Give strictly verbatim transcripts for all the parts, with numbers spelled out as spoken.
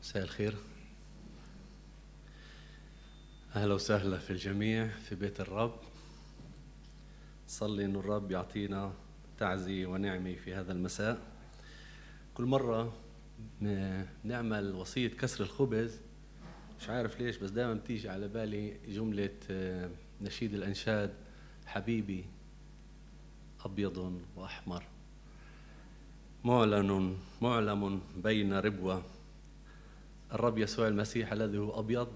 مساء الخير، أهلا وسهلا في الجميع في بيت الرب. صلي إنه الرب يعطينا تعزية ونعمة في هذا المساء. كل مرة نعمل وصية كسر الخبز، مش عارف ليش بس دائما بتيجي على بالي جملة نشيد الأنشاد: حبيبي أبيض وأحمر معلن معلم بين ربوة. الرب يسوع المسيح الذي هو أبيض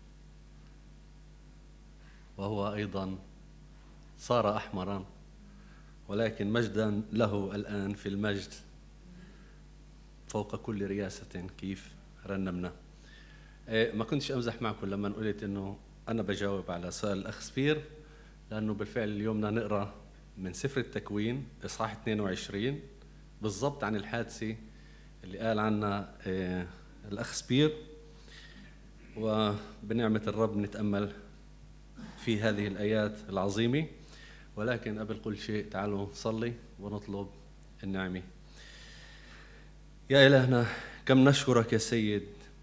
وهو أيضا صار أحمرا، ولكن مجدا له الآن في المجد فوق كل رياسة. كيف رنمنا. ما كنتش أمزح معكم لما قلت إنه أنا بجاوب على سؤال الأخ سبير، لأنه بالفعل اليوم بدنا نقرأ من سفر التكوين إصحاح اثنين وعشرين بالضبط عن الحادثة اللي قال عنها الأخ سبير، وبنعمة الرب نتأمل في هذه الآيات العظيمة. ولكن قبل كل شيء تعالوا نصلي ونطلب النعمة. يا إلهنا، كم نشكرك يا سيد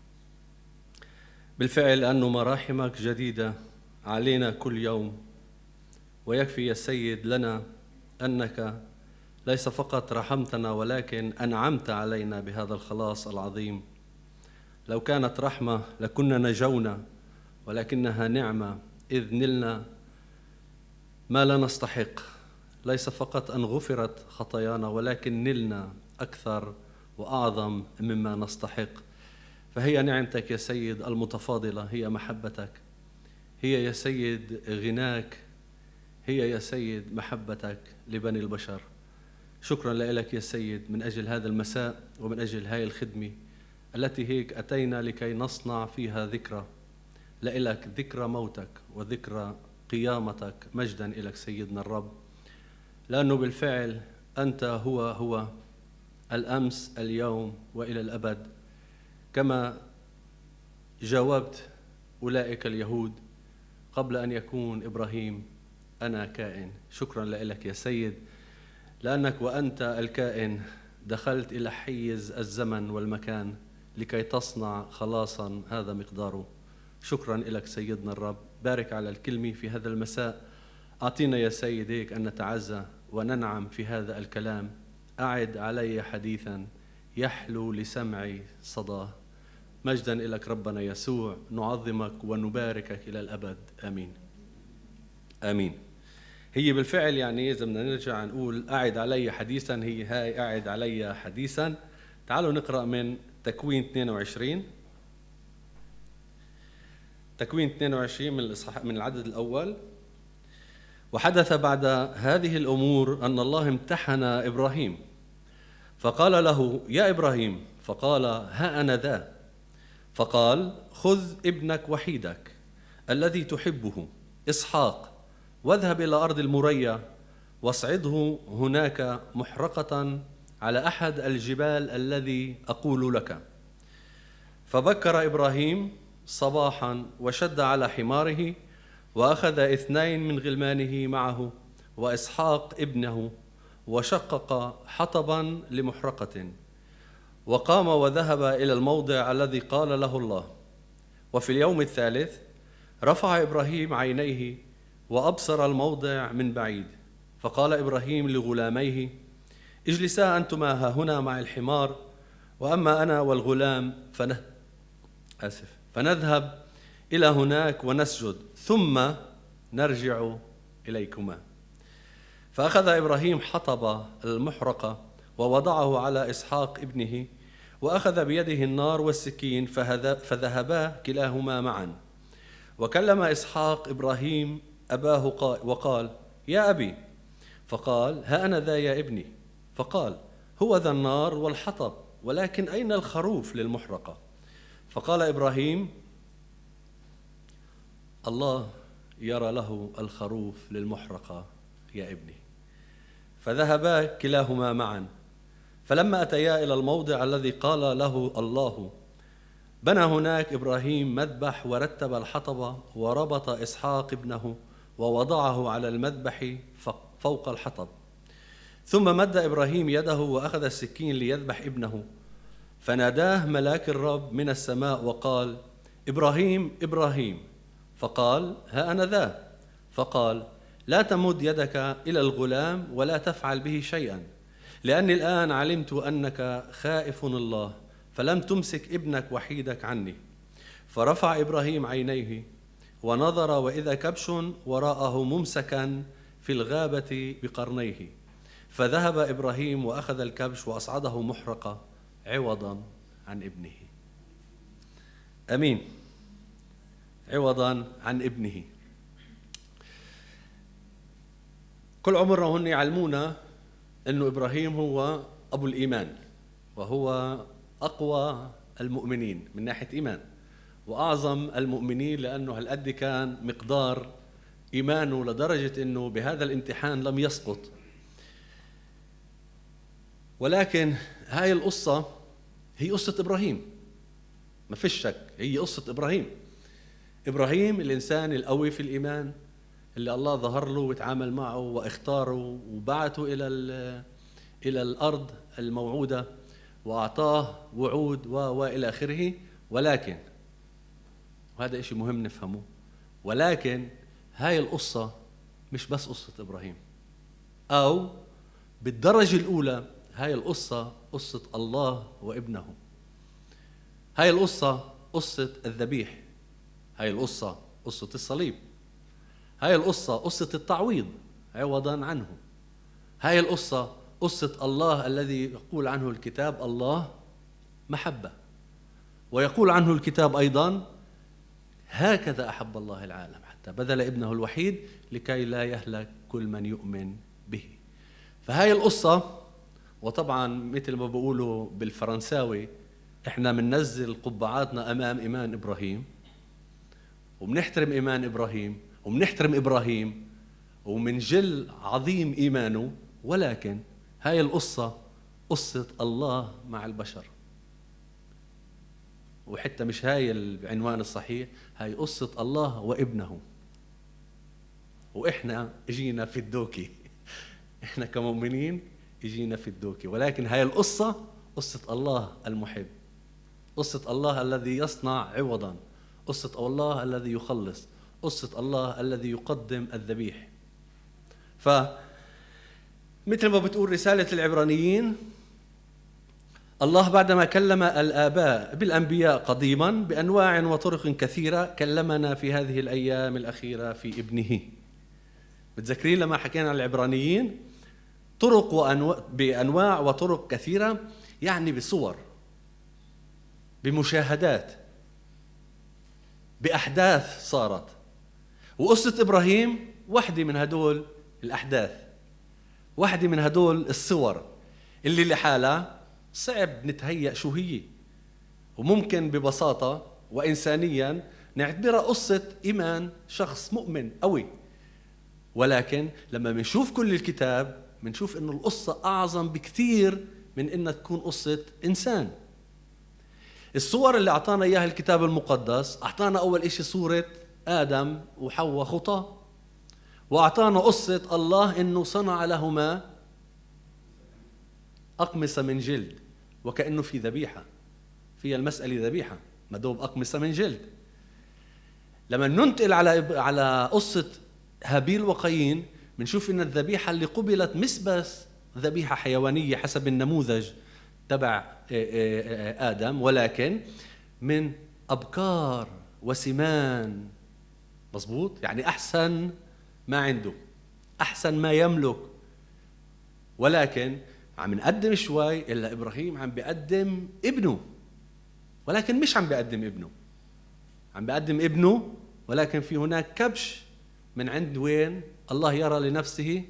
بالفعل أنه مراحمك جديدة علينا كل يوم، ويكفي يا سيد لنا أنك ليس فقط رحمتنا ولكن أنعمت علينا بهذا الخلاص العظيم. لو كانت رحمة لكنا نجونا، ولكنها نعمة إذ نلنا ما لا نستحق. ليس فقط أن غفرت خطايانا ولكن نلنا أكثر وأعظم مما نستحق. فهي نعمتك يا سيد المتفاضلة، هي محبتك، هي يا سيد غناك، هي يا سيد محبتك لبني البشر. شكرا لك يا سيد من أجل هذا المساء ومن أجل هاي الخدمة التي هيك أتينا لكي نصنع فيها ذكرى لإلك، ذكرى موتك وذكرى قيامتك. مجدا إلك سيدنا الرب، لأنه بالفعل أنت هو هو الأمس اليوم وإلى الأبد. كما جاوبت أولئك اليهود قبل أن يكون إبراهيم أنا كائن. شكرا لك يا سيد، لأنك وأنت الكائن دخلت إلى حيز الزمن والمكان لكي تصنع خلاصا هذا مقداره. شكرا لك سيدنا الرب. بارك على الكلمة في هذا المساء. أعطينا يا سيد هيك أن نتعزى وننعم في هذا الكلام. أعد علي حديثا يحلو لسمعي صداه. مجدا لك ربنا يسوع، نعظمك ونباركك إلى الأبد. آمين آمين. هي بالفعل يعني إذا بدنا نرجع نقول أعد علي حديثا، هي هاي أعد علي حديثا. تعالوا نقرأ من تكوين اثنين وعشرين. تكوين اثنين وعشرين من الإصحاح من العدد الأول. وحدث بعد هذه الأمور أن الله امتحن إبراهيم فقال له: يا إبراهيم. فقال: ها أنا ذا. فقال: خذ ابنك وحيدك الذي تحبه إسحاق واذهب إلى أرض المريا واصعده هناك محرقة على أحد الجبال الذي أقول لك. فبكر إبراهيم صباحا وشد على حماره وأخذ اثنين من غلمانه معه وإسحاق ابنه وشقق حطبا لمحرقة، وقام وذهب إلى الموضع الذي قال له الله. وفي اليوم الثالث رفع إبراهيم عينيه وأبصر الموضع من بعيد، فقال إبراهيم لغلاميه: اجلسا أنتما ها هنا مع الحمار، وأما أنا والغلام فن... آسف فنذهب إلى هناك ونسجد ثم نرجع إليكما. فأخذ إبراهيم حطب المحرقة ووضعه على إسحاق ابنه، وأخذ بيده النار والسكين فذهبا كلاهما معا. وكلم إسحاق إبراهيم أباه وقال: يا أبي. فقال: ها أنا ذا يا ابني. فقال: هو ذا النار والحطب، ولكن أين الخروف للمحرقة؟ فقال إبراهيم: الله يرى له الخروف للمحرقة يا ابني. فذهبا كلاهما معا. فلما أتيا إلى الموضع الذي قال له الله بنى هناك إبراهيم مذبح ورتب الحطب وربط إسحاق ابنه ووضعه على المذبح فوق الحطب. ثم مد إبراهيم يده وأخذ السكين ليذبح ابنه، فناداه ملاك الرب من السماء وقال: إبراهيم إبراهيم. فقال: ها أنا ذا. فقال: لا تمد يدك إلى الغلام ولا تفعل به شيئا، لأني الآن علمت أنك خائف الله، فلم تمسك ابنك وحيدك عني. فرفع إبراهيم عينيه ونظر، وإذا كبش وراءه ممسكا في الغابة بقرنيه. فذهب إبراهيم وأخذ الكبش وأصعده محرقة عوضا عن ابنه. أمين. عوضا عن ابنه. كل عمرنا هن يعلمونا أنه إبراهيم هو أبو الإيمان، وهو أقوى المؤمنين من ناحية إيمان، وأعظم المؤمنين، لأنه هالقد كان مقدار إيمانه لدرجة أنه بهذا الامتحان لم يسقط. ولكن هاي القصة هي قصة إبراهيم، ما فيش شك، هي قصة إبراهيم. إبراهيم الإنسان القوي في الإيمان، اللي الله ظهر له وتعامل معه واختاره وبعثه إلى إلى الأرض الموعودة وأعطاه وعود وإلى آخره. ولكن وهذا إشي مهم نفهمه، ولكن هاي القصة مش بس قصة إبراهيم، أو بالدرجة الأولى هاي القصة قصة الله وابنه. هاي القصة قصة الذبيح، هاي القصة قصة الصليب، هاي القصة قصة التعويض عوضا عنه. هاي القصة قصة الله الذي يقول عنه الكتاب الله محبة، ويقول عنه الكتاب أيضا هكذا أحب الله العالم حتى بذل ابنه الوحيد لكي لا يهلك كل من يؤمن به. فهاي القصة، وطبعا مثل ما بقولوا بالفرنساوي احنا مننزل قبعاتنا أمام إيمان إبراهيم، ومنحترم إيمان إبراهيم، ومنحترم إبراهيم، ومنجل عظيم إيمانه. ولكن هاي القصة قصة الله مع البشر، وحتى مش هاي العنوان الصحيح، هاي قصة الله وابنه. وإحنا اجينا في الدوكي إحنا كمؤمنين اجينا في الدوكي. ولكن هاي القصة قصة الله المحب، قصة الله الذي يصنع عوضا، قصة الله الذي يخلص، قصة الله الذي يقدم الذبيح. فمثل ما بتقول رسالة العبرانيين، الله بعدما كلم الآباء بالأنبياء قديما بأنواع وطرق كثيرة، كلمنا في هذه الأيام الأخيرة في ابنه. بتذكرين لما حكينا عن العبرانيين طرق وأنواع بأنواع وطرق كثيرة، يعني بصور، بمشاهدات، بأحداث صارت. وقصة إبراهيم واحدة من هدول الأحداث، واحدة من هدول الصور اللي لحالها صعب نتهيأ شو هي، وممكن ببساطة وإنسانيا نعتبرها قصة إيمان شخص مؤمن قوي. ولكن لما منشوف كل الكتاب منشوف إنه القصة أعظم بكثير من إنها تكون قصة إنسان. الصور اللي أعطانا إياها الكتاب المقدس، أعطانا أول إشي صورة آدم وحواء خطاة، وأعطانا قصة الله إنه صنع لهما أقمصة من جلد، وكأنه في ذبيحة، في المسألة ذبيحة مدوب أقمصة من جلد. لما ننتقل على على قصة هابيل وقايين بنشوف إن الذبيحة اللي قبلت مش بس ذبيحة حيوانية حسب النموذج تبع آدم، ولكن من أبكار وسمان. مظبوط، يعني أحسن ما عنده، أحسن ما يملك. ولكن عم نقدم شوي إلا إبراهيم عم بيقدم ابنه، ولكن مش عم بيقدم ابنه، عم بيقدم ابنه ولكن في هناك كبش من عند وين الله يرى لنفسه.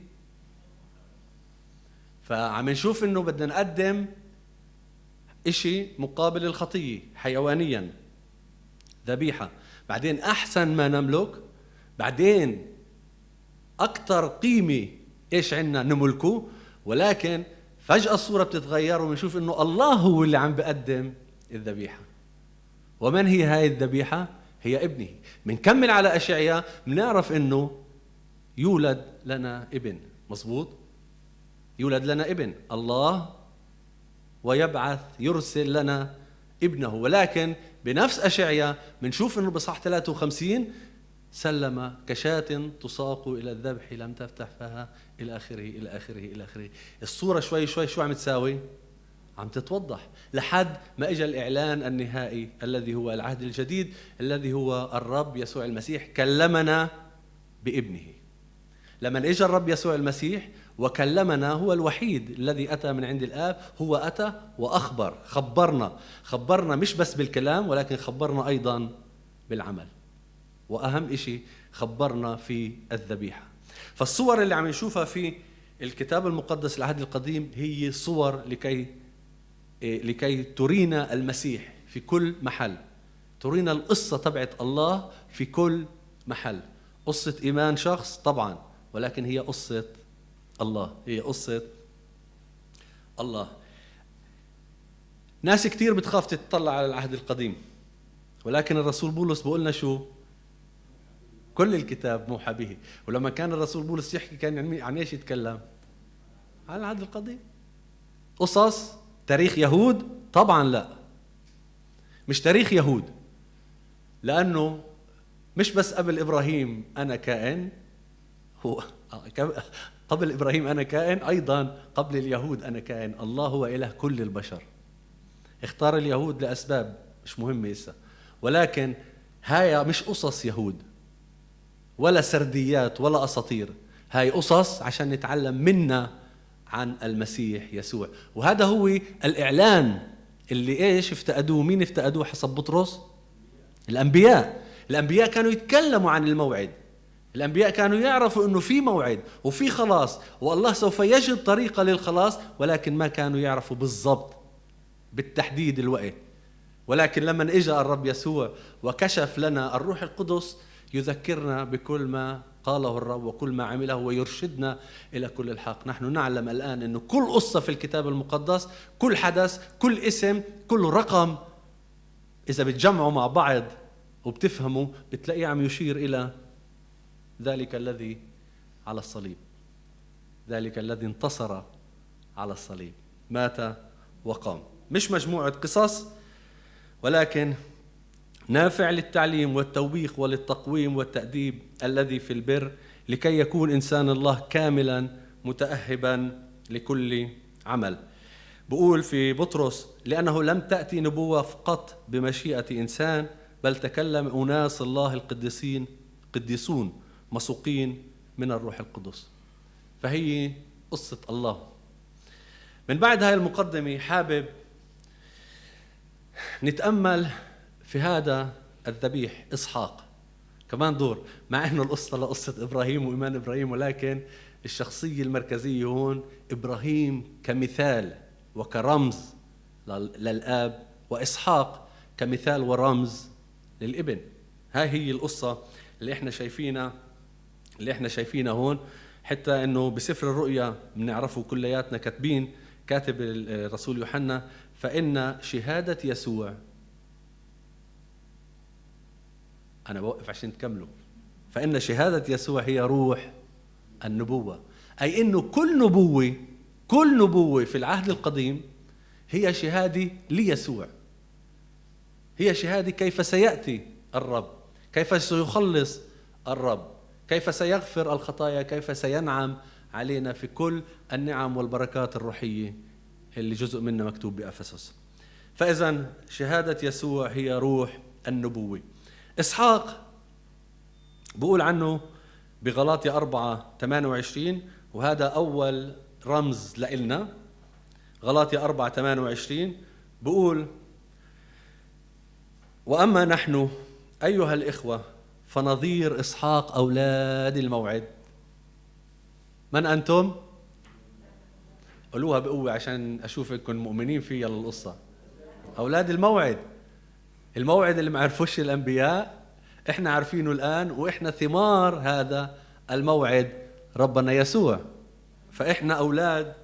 فعم نشوف إنه بدنا نقدم إشي مقابل الخطية حيوانيا، ذبيحة، بعدين أحسن ما نملك، بعدين أكتر قيمة إيش عنا نملكه. ولكن فجأة الصورة بتتغير ونشوف إنه الله هو اللي عم بيقدم الذبيحة. ومن هي هاي الذبيحة؟ هي ابنه. منكمل على أشعياء بنعرف إنه يولد لنا ابن. مظبوط، يولد لنا ابن. الله ويبعث يرسل لنا ابنه. ولكن بنفس أشعيا بنشوف أنه بصح ثلاثة وخمسين سلم كشاة تساق إلى الذبح لم تفتح فها إلى آخره إلى آخره إلى آخره. الصورة شوي شوي شو عم تساوي؟ عم تتوضح لحد ما إجا الإعلان النهائي الذي هو العهد الجديد، الذي هو الرب يسوع المسيح كلمنا بابنه. لما إجا الرب يسوع المسيح وكلمنا، هو الوحيد الذي أتى من عند الآب، هو أتى وأخبر، خبرنا خبرنا مش بس بالكلام ولكن خبرنا أيضا بالعمل، وأهم إشي خبرنا في الذبيحة. فالصور اللي عم نشوفها في الكتاب المقدس العهد القديم هي صور لكي لكي ترينا المسيح في كل محل، ترينا القصة تبعت الله في كل محل. قصة إيمان شخص طبعا، ولكن هي قصة الله، هي قصة الله. ناس كتير بتخاف تتطلع على العهد القديم، ولكن الرسول بولس بيقولنا شو؟ كل الكتاب موحى به. ولما كان الرسول بولس يحكي كان عن ايش يتكلم؟ عن العهد القديم. قصص تاريخ يهود؟ طبعا لا، مش تاريخ يهود، لأنه مش بس قبل إبراهيم أنا كائن، هو قبل إبراهيم أنا كائن، أيضا قبل اليهود أنا كائن. الله هو إله كل البشر، اختار اليهود لأسباب مش مهمة إسا، ولكن هاي مش قصص يهود ولا سرديات ولا أساطير، هاي قصص عشان نتعلم منا عن المسيح يسوع. وهذا هو الإعلان اللي إيش افتقدوه. مين افتقدوه حسب بطرس؟ الأنبياء. الأنبياء كانوا يتكلموا عن الموعد، الأنبياء كانوا يعرفوا أنه في موعد وفي خلاص، والله سوف يجد طريقة للخلاص، ولكن ما كانوا يعرفوا بالضبط بالتحديد الوقت. ولكن لما اجى الرب يسوع وكشف لنا، الروح القدس يذكرنا بكل ما قاله الرب وكل ما عمله ويرشدنا إلى كل الحق. نحن نعلم الآن أنه كل قصة في الكتاب المقدس، كل حدث، كل اسم، كل رقم، إذا بتجمعوا مع بعض وبتفهموا بتلاقيه عم يشير إلى ذلك الذي على الصليب، ذلك الذي انتصر على الصليب، مات وقام. مش مجموعة قصص، ولكن نافع للتعليم والتوبيخ وللتقويم والتأديب الذي في البر، لكي يكون إنسان الله كاملا متأهبا لكل عمل. بقول في بطرس: لأنه لم تأتي نبوة فقط بمشيئة إنسان، بل تكلم أناس الله القديسين قديسون مسوقين من الروح القدس. فهي قصة الله. من بعد هاي المقدمة حابب نتأمل في هذا الذبيح إسحاق كمان دور، مع أنه القصة لقصة إبراهيم وإيمان إبراهيم، ولكن الشخصية المركزية هون إبراهيم كمثال وكرمز للآب، وإسحاق كمثال ورمز للابن. هاي هي القصة اللي احنا شايفينها اللي احنا شايفينها هون. حتى انه بسفر الرؤيا بنعرفه كلياتنا كاتبين، كاتب الرسول يوحنا: فإن شهادة يسوع، أنا بوقف عشان تكملوا، فإن شهادة يسوع هي روح النبوة. أي إنه كل نبوة كل نبوة في العهد القديم هي شهادة ليسوع، هي شهادة كيف سيأتي الرب، كيف سيخلص الرب، كيف سيغفر الخطايا، كيف سينعم علينا في كل النعم والبركات الروحية اللي جزء منها مكتوب بأفسس. فإذا شهادة يسوع هي روح النبوة. إسحاق بقول عنه بغلاطي أربعة ثمانية وعشرين، وهذا أول رمز لإلنا. غلاطي أربعة ثمانية وعشرين بقول: وأما نحن أيها الإخوة فنظير إسحاق أولاد الموعد. من أنتم؟ قولوها بقوة عشان أشوفكم مؤمنين فيها للقصة. أولاد الموعد، الموعد اللي ما عرفوش الأنبياء إحنا عارفينه الآن، وإحنا ثمار هذا الموعد ربنا يسوع، فإحنا أولاد.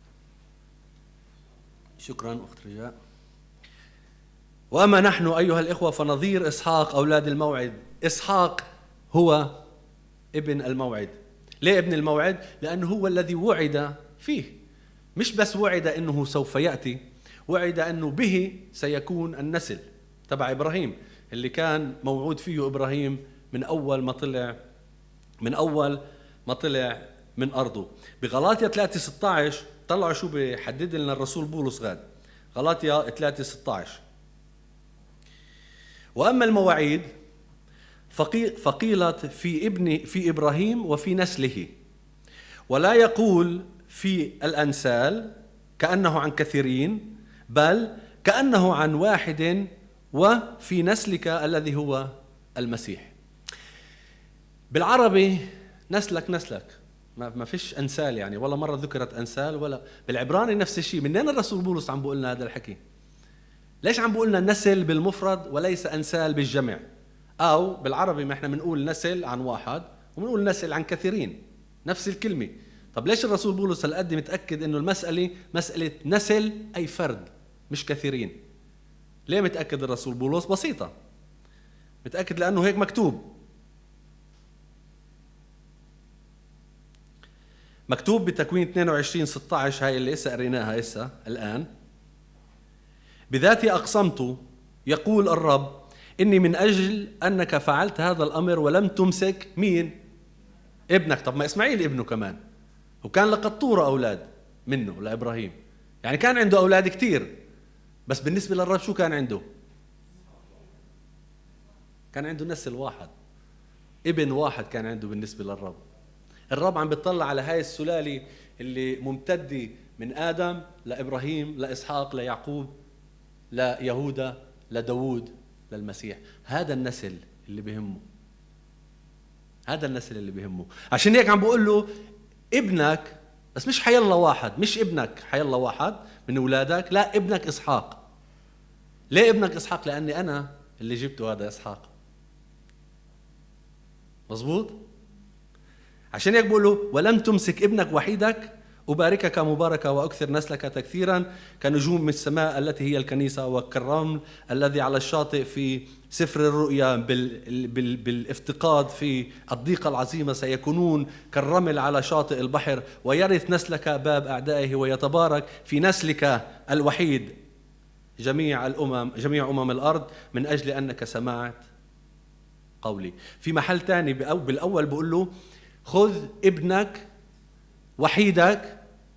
شكرا أخت رجاء. وأما نحن أيها الإخوة فنظير إسحاق أولاد الموعد. إسحاق هو ابن الموعد. ليه ابن الموعد؟ لأنه هو الذي وعد فيه. مش بس وعد إنه سوف يأتي، وعد أنه به سيكون النسل تبع إبراهيم اللي كان موعود فيه إبراهيم من أول ما طلع من أول ما طلع من أرضه. بغلاطيا ثلاثة ستة عشر طلعوا شو بيحدد لنا الرسول بولس غاد. غلاطيا ثلاثة ستة عشر: وأما المواعيد فقيلت في ابن في إبراهيم وفي نسله، ولا يقول في الأنسال كأنه عن كثيرين، بل كأنه عن واحد، وفي نسلك الذي هو المسيح. بالعربي نسلك نسلك، ما فيش أنسال يعني، ولا مرة ذكرت أنسال. ولا بالعبراني نفس الشيء. منين الرسول بولس عم بقول لنا هذا الحكي؟ ليش عم بقول لنا نسل بالمفرد وليس أنسال بالجمع؟ أو بالعربي ما احنا بنقول نسل عن واحد وبنقول نسل عن كثيرين، نفس الكلمة. طب ليش الرسول بولس هالقد متأكد إنه المسألة مسألة نسل أي فرد مش كثيرين؟ ليه متأكد الرسول بولس؟ بسيطة، متأكد لأنه هيك مكتوب. مكتوب بتكوين اثنين وعشرين ستة عشر، هاي اللي إسا قريناها إسا الآن: بذاتي أقسمت يقول الرب إني من أجل أنك فعلت هذا الأمر ولم تمسك مين؟ ابنك. طب ما إسماعيل ابنه كمان، وكان لقطورة أولاد منه لإبراهيم، يعني كان عنده أولاد كتير، بس بالنسبة للرب شو كان عنده؟ كان عنده نسل واحد، ابن واحد كان عنده بالنسبة للرب. الرب عم بيطلع على هاي السلالة اللي ممتدة من آدم لإبراهيم لإسحاق ليعقوب ليهودا لداود للمسيح. هذا النسل اللي بيهمه، هذا النسل اللي بيهمه. عشان هيك عم بقول له ابنك، بس مش حيالله واحد، مش ابنك حيالله واحد من أولادك، لا، ابنك إسحاق. ليه ابنك إسحاق؟ لأني أنا اللي جبته هذا إسحاق. مظبوط؟ عشان هيك بقول له ولم تمسك ابنك وحيدك أباركك مباركة وأكثر نسلك تكثيرا كنجوم من السماء التي هي الكنيسة، وكالرمل الذي على الشاطئ في سفر الرؤيا بال... بال... بالافتقاد في الضيقة العظيمة سيكونون كالرمل على شاطئ البحر، ويرث نسلك باب أعدائه، ويتبارك في نسلك الوحيد جميع الأمم جميع أمم الأرض من أجل أنك سمعت قولي. في محل تاني بالأول بقول له خذ ابنك وحيدك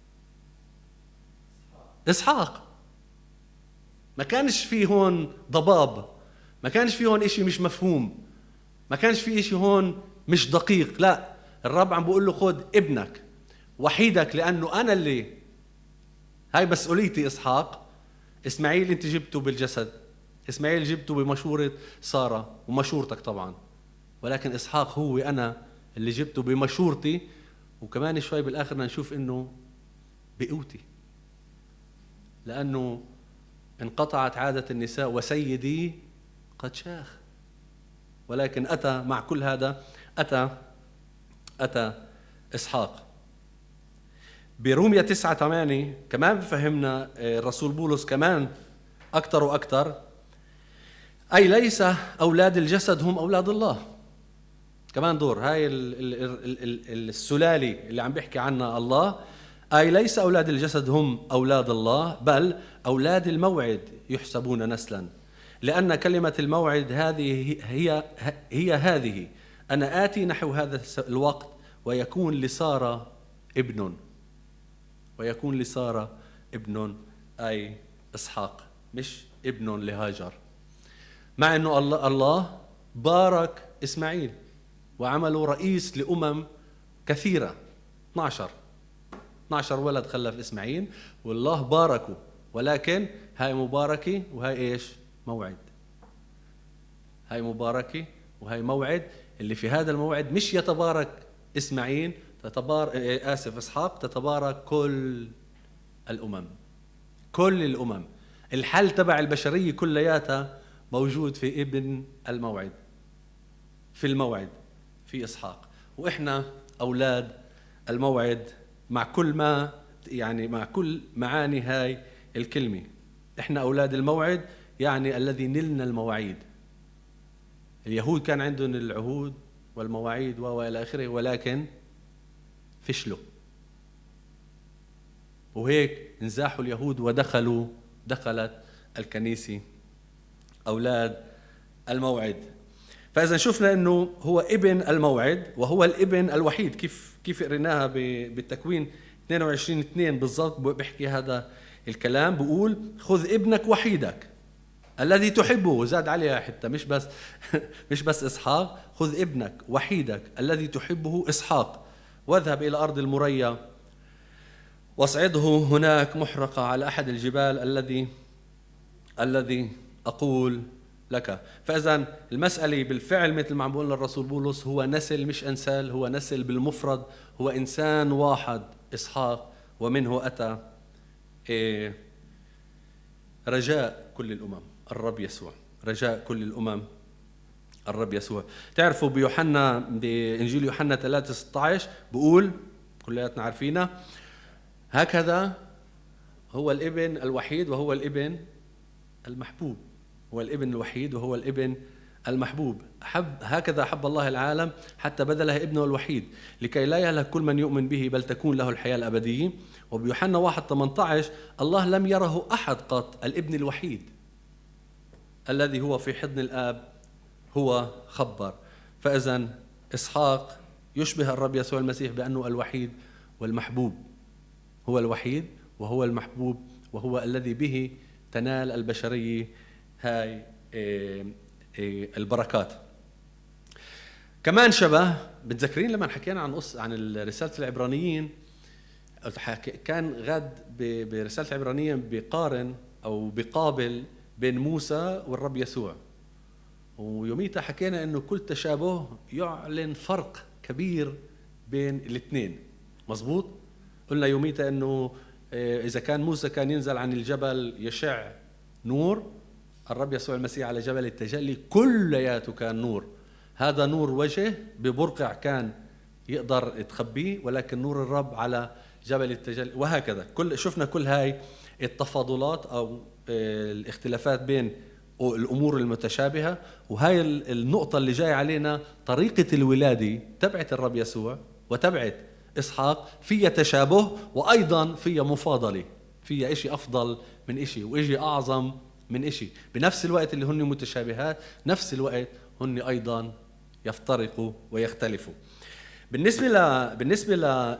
إسحاق. ما كانش فيه هون ضباب، ما كانش فيه هون إشي مش مفهوم، ما كانش فيه إشي هون مش دقيق. لا، الرب عم بقول له خذ ابنك وحيدك، لأنه أنا اللي هاي مسؤوليتي. إسحاق إسماعيل أنت جبته بالجسد، إسماعيل جبته بمشورة سارة ومشورتك طبعا، ولكن إسحاق هو أنا اللي جبته بمشورتي، وكمان شوي بالآخر نشوف إنه بقوتي، لأنه انقطعت عادة النساء وسيدي قد شاخ. ولكن أتى مع كل هذا أتى أتى إسحاق. برومية تسعة ثمانية كمان بفهمنا الرسول بولس كمان أكتر وأكتر: أي ليس أولاد الجسد هم أولاد الله. كمان دور هاي السلالة اللي عم بيحكي عنها الله. أي ليس أولاد الجسد هم أولاد الله، بل أولاد الموعد يحسبون نسلا، لأن كلمة الموعد هذه هي هي هذه: أنا آتي نحو هذا الوقت ويكون لسارة ابن، ويكون لسارة ابن، أي إسحاق، مش ابن لهاجر. مع أنه الله الله بارك إسماعيل وعمله رئيس لأمم كثيرة، اثناشر اثناشر ولد خلف إسماعيل والله باركه، ولكن هاي مباركة وهاي إيش؟ موعد. هاي مباركة وهاي موعد، اللي في هذا الموعد مش يتبارك إسماعيل، تتبارك آسف إسحاق، تتبارك كل الأمم، كل الأمم. الحل تبع البشرية كلياتها موجود في ابن الموعد، في الموعد في إسحاق. وإحنا أولاد الموعد مع كل ما يعني مع كل معاني هاي الكلمة. إحنا أولاد الموعد يعني الذي نلنا المواعيد. اليهود كان عندهم العهود والمواعيد وإلى آخره، ولكن فشلوا، وهيك انزاحوا اليهود ودخلوا دخلت الكنيسة أولاد الموعد. فإذا شفنا أنه هو ابن الموعد وهو الابن الوحيد، كيف كيف قريناها بالتكوين اثنين وعشرين اثنين بالضبط بيحكي هذا الكلام، بقول خذ ابنك وحيدك الذي تحبه، زاد عليها حتى مش بس مش بس إسحاق، خذ ابنك وحيدك الذي تحبه إسحاق واذهب إلى أرض المريا واصعده هناك محرقة على أحد الجبال الذي الذي أقول لك. فإذا المسألة بالفعل مثل ما عم بقول الرسول بولس هو نسل مش أنسال، هو نسل بالمفرد، هو إنسان واحد إسحاق، ومنه أتى رجاء كل الأمم الرب يسوع، رجاء كل الأمم الرب يسوع. تعرفوا بيوحنا بإنجيل يوحنا ثلاثة ستة عشر بقول كلياتنا عارفينها، هكذا هو الابن الوحيد وهو الابن المحبوب، هو الابن الوحيد وهو الابن المحبوب. حب هكذا حب الله العالم حتى بذله ابنه الوحيد لكي لا يهلك كل من يؤمن به بل تكون له الحياة الأبدية. وبيوحنا واحد ثمانية عشر الله لم يره أحد قط، الابن الوحيد الذي هو في حضن الآب هو خبر. فإذا إسحاق يشبه الرب يسوع المسيح بأنه الوحيد والمحبوب، هو الوحيد وهو المحبوب وهو الذي به تنال البشرية هاي البركات. كمان شبه بتذكرين لما حكينا عن قصة عن رسالة العبرانيين، كان غد برسالة العبرانيين بقارن أو بقابل بين موسى والرب يسوع، ويوميتها حكينا إنه كل تشابه يعلن فرق كبير بين الاثنين. مزبوط؟ قلنا يوميتها إنه إذا كان موسى كان ينزل عن الجبل يشع نور، الرب يسوع المسيح على جبل التجلي كلياته كان نور. هذا نور وجه ببرقع كان يقدر تخبيه، ولكن نور الرب على جبل التجلي. وهكذا كل شفنا كل هاي التفاضلات أو الاختلافات بين الأمور المتشابهة. وهاي النقطة اللي جاي علينا، طريقة الولادة تبعت الرب يسوع وتبعت إسحاق فيها تشابه وأيضا فيها مفاضلة، فيها إشي أفضل من إشي وإشي أعظم من إشي. بنفس الوقت اللي هن متشابهات نفس الوقت هن أيضا يفترقوا ويختلفوا. بالنسبة ل بالنسبة ل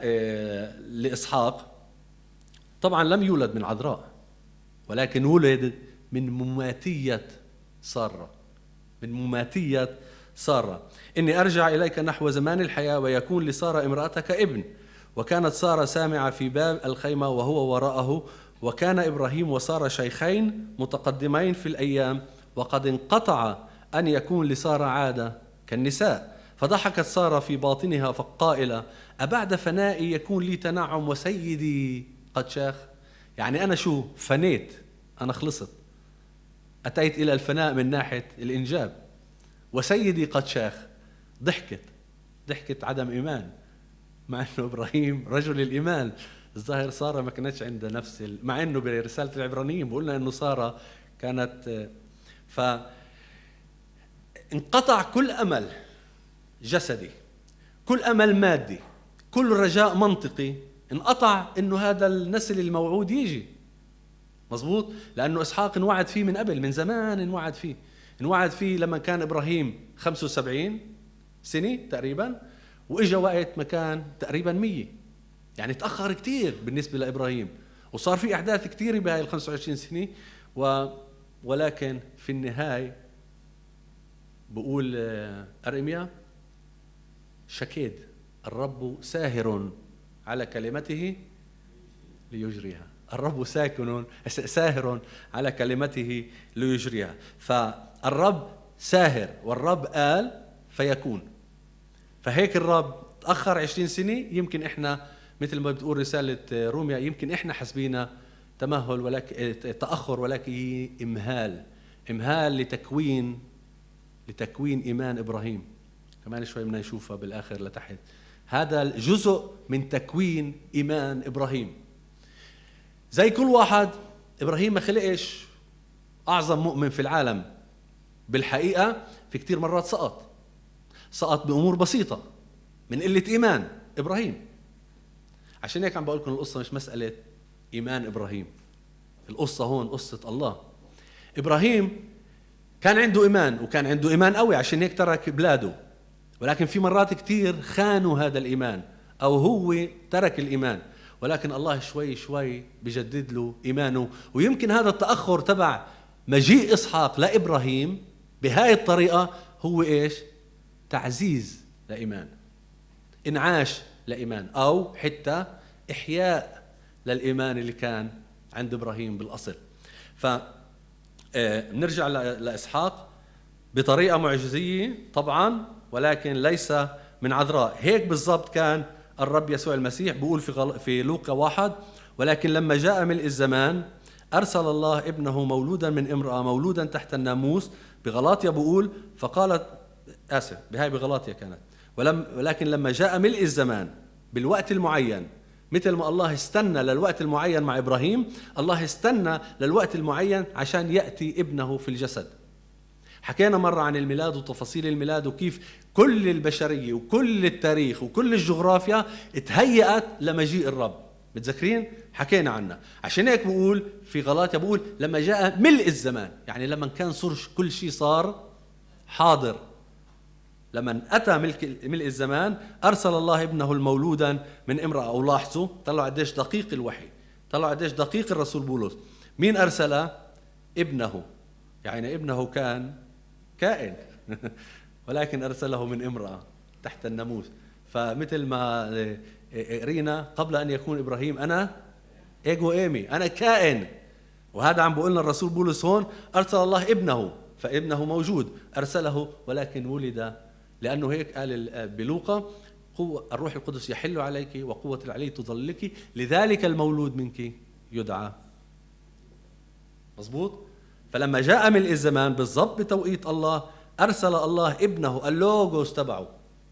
لإسحاق طبعا لم يولد من عذراء، ولكن ولد من مماتية سارة، من مماتية سارة. إني أرجع إليك نحو زمان الحياة ويكون لسارة امرأتك ابن. وكانت سارة سامعة في باب الخيمة وهو وراءه، وكان إبراهيم وسارة شيخين متقدمين في الأيام، وقد انقطع أن يكون لسارة عادة كالنساء. فضحكت سارة في باطنها فقائلة أبعد فنائي يكون لي تنعم وسيدي قد شاخ؟ يعني أنا شو فنيت، أنا خلصت، أتيت إلى الفناء من ناحية الإنجاب، وسيدي قد شاخ. ضحكت ضحكت عدم إيمان، مع أنه إبراهيم رجل الإيمان. الظاهر سارة ما كانتش عندها نفس ال... مع أنه برسالة العبرانيين بقولنا أنه سارة كانت. فانقطع كل أمل جسدي، كل أمل مادي، كل رجاء منطقي انقطع أنه هذا النسل الموعود يجي. مظبوط؟ لأنه إسحاق انوعد فيه من قبل، من زمان انوعد فيه انوعد فيه لما كان إبراهيم خمسة وسبعين سنة تقريبا، وإجا وقت ما كان تقريبا مية، يعني تأخر كتير بالنسبة لإبراهيم، وصار في أحداث كتير بهاي ال خمسة وعشرين سنة. و... ولكن في النهاية بقول أرميا شكيد الرب ساهر على كلمته ليجريها، الرب ساكن ساهر على كلمته ليجريها. فالرب ساهر والرب قال فيكون. فهيك الرب تأخر عشرين سنة، يمكن إحنا مثل ما بتقول رسالة روميا يمكن إحنا حسبينا تمهل ولكن تأخر، ولكن إمهال إمهال لتكوين لتكوين إيمان إبراهيم. كمان شوي بدنا نشوفها بالآخر لتحت، هذا الجزء من تكوين إيمان إبراهيم. زي كل واحد، إبراهيم ما خلقش أعظم مؤمن في العالم، بالحقيقة في كتير مرات سقط سقط بأمور بسيطة من قلة إيمان إبراهيم. عشان هيك عم بقول لكم القصة مش مسألة إيمان إبراهيم، القصة هون قصة الله. إبراهيم كان عنده إيمان، وكان عنده إيمان قوي، عشان هيك ترك بلاده، ولكن في مرات كتير خانوا هذا الإيمان، أو هو ترك الإيمان، ولكن الله شوي شوي بجدد له إيمانه. ويمكن هذا التأخر تبع مجيء إسحاق لإبراهيم بهاي الطريقة هو إيش؟ تعزيز لإيمان، إنعاش لإيمان، أو حتى إحياء للإيمان اللي كان عند إبراهيم بالأصل. فنرجع لإسحاق بطريقة معجزية طبعا، ولكن ليس من عذراء. هيك بالضبط كان الرب يسوع المسيح. بيقول في غل... في لوقا واحد: ولكن لما جاء ملء الزمان أرسل الله ابنه مولودا من امرأة مولودا تحت الناموس. بغلاطيا بقول فقالت، آسف بهاي بغلاطيا كانت، ولم... ولكن لما جاء ملء الزمان بالوقت المعين، مثل ما الله استنى للوقت المعين مع إبراهيم، الله استنى للوقت المعين عشان يأتي ابنه في الجسد. حكينا مرة عن الميلاد وتفاصيل الميلاد، وكيف كل البشرية وكل التاريخ وكل الجغرافيا اتهيأت لمجيء الرب. متذكرين؟ حكينا عنها. عشان هيك بقول في غلاطيا، بقول لما جاء ملء الزمان، يعني لما كان صار كل شيء صار حاضر. لما أتى ملء الزمان أرسل الله ابنه المولودا من امرأة. أو لاحظوا، طلعوا قديش دقيق الوحي، طلعوا قديش دقيق الرسول بولس. مين أرسل؟ ابنه، يعني ابنه كان كائن ولكن أرسله من امرأة تحت الناموس. فمثل ما قرينا قبل أن يكون إبراهيم أنا إيجو إيمي، أنا كائن. وهذا عم بقولنا الرسول بولس هون، أرسل الله ابنه، فابنه موجود، أرسله ولكن ولد. لأنه هيك قال بلوقا: قوة الروح القدس يحل عليك وقوة العلي تظلك، لذلك المولود منك يدعى. مظبوط؟ فلما جاء ملء الزمان بالضبط بتوقيت الله، أرسل الله ابنه، اللوغوس تبعه،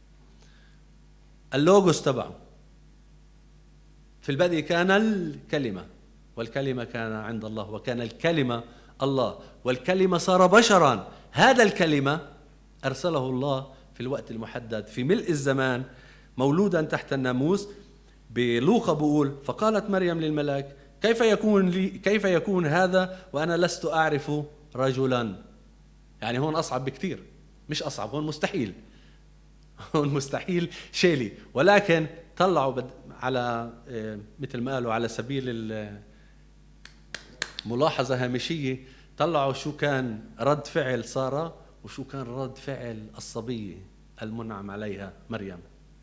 اللوغوس تبعه. في البدء كان الكلمة، والكلمة كان عند الله، وكان الكلمة الله، والكلمة صار بشرا. هذا الكلمة أرسله الله في الوقت المحدد في ملء الزمان مولودا تحت الناموس. بلوقا بقول: فقالت مريم للملاك: كيف يكون لي كيف يكون هذا وأنا لست أعرف رجلا. يعني هون أصعب بكتير، مش أصعب، هون مستحيل، هون مستحيل شيلي. ولكن طلعوا بد... على مثل ما قالوا على سبيل الملاحظة هامشية، طلعوا شو كان رد فعل سارة وشو كان رد فعل الصبية المنعم عليها مريم.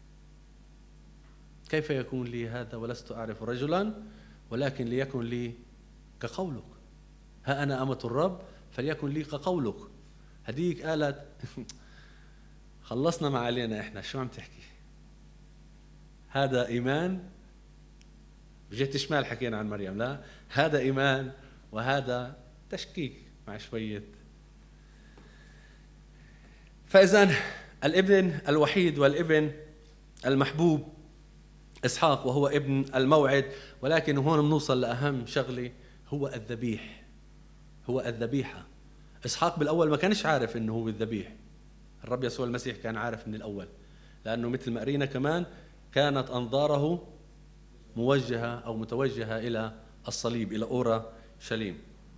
كيف يكون لي هذا ولست أعرف رجلا، ولكن ليكن لي كقولك، ها أنا أمة الرب فليكن لي كقولك. هديك قالت خلصنا ما علينا إحنا، شو عم تحكي؟ هذا إيمان بجهة شمال. حكينا عن مريم، لا هذا إيمان وهذا تشكيك مع شوية. فإذن الابن الوحيد والابن المحبوب إسحاق، وهو ابن الموعد. ولكن هون بنوصل لأهم شغلة، هو الذبيح، هو الذبيحة. إسحاق بالأول ما كانش عارف إنه هو الذبيح، الرب يسوع المسيح كان عارف من الأول، لأنه مثل ما قرينا كمان كانت أنظاره موجهة أو متوجهة إلى الصليب، إلى أورا شليم.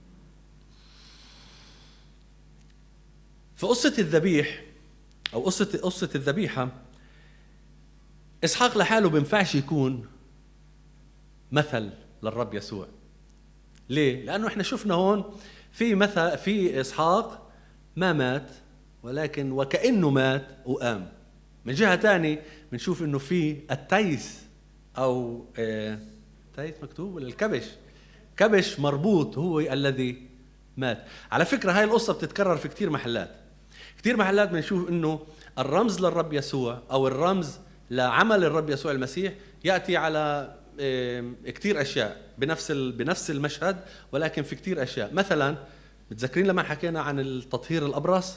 في قصة الذبيح أو قصة قصة الذبيحة، إسحاق لحاله بينفعش يكون مثل للرب يسوع. ليه؟ لأنه إحنا شفنا هون في مثل في إسحاق ما مات، ولكن وكأنه مات وقام. من جهة تاني بنشوف إنه في التيس أو آه تيس مكتوب ولا الكبش، كبش مربوط هو الذي مات. على فكرة هاي القصة بتتكرر في كتير محلات، كتير محلات بنشوف إنه الرمز للرب يسوع أو الرمز لعمل الرب يسوع المسيح يأتي على كتير أشياء بنفس بنفس المشهد، ولكن في كتير أشياء. مثلا متذكرين لما حكينا عن التطهير الأبرص؟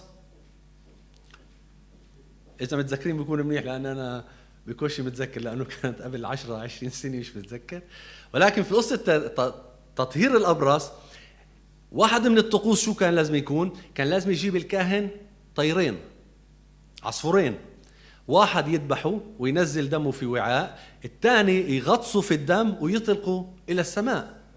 إذا متذكرين بيكون منيح، لأن أنا بكوشي متذكر، لأنه كانت قبل عشرة عشرين سنة مش متذكر. ولكن في قصة تطهير الأبرص، واحد من الطقوس شو كان لازم يكون؟ كان لازم يجيب الكاهن طيرين، عصفورين، واحد يذبحه وينزل دمه في وعاء، الثاني يغطسوا في الدم ويطلقوا إلى السماء.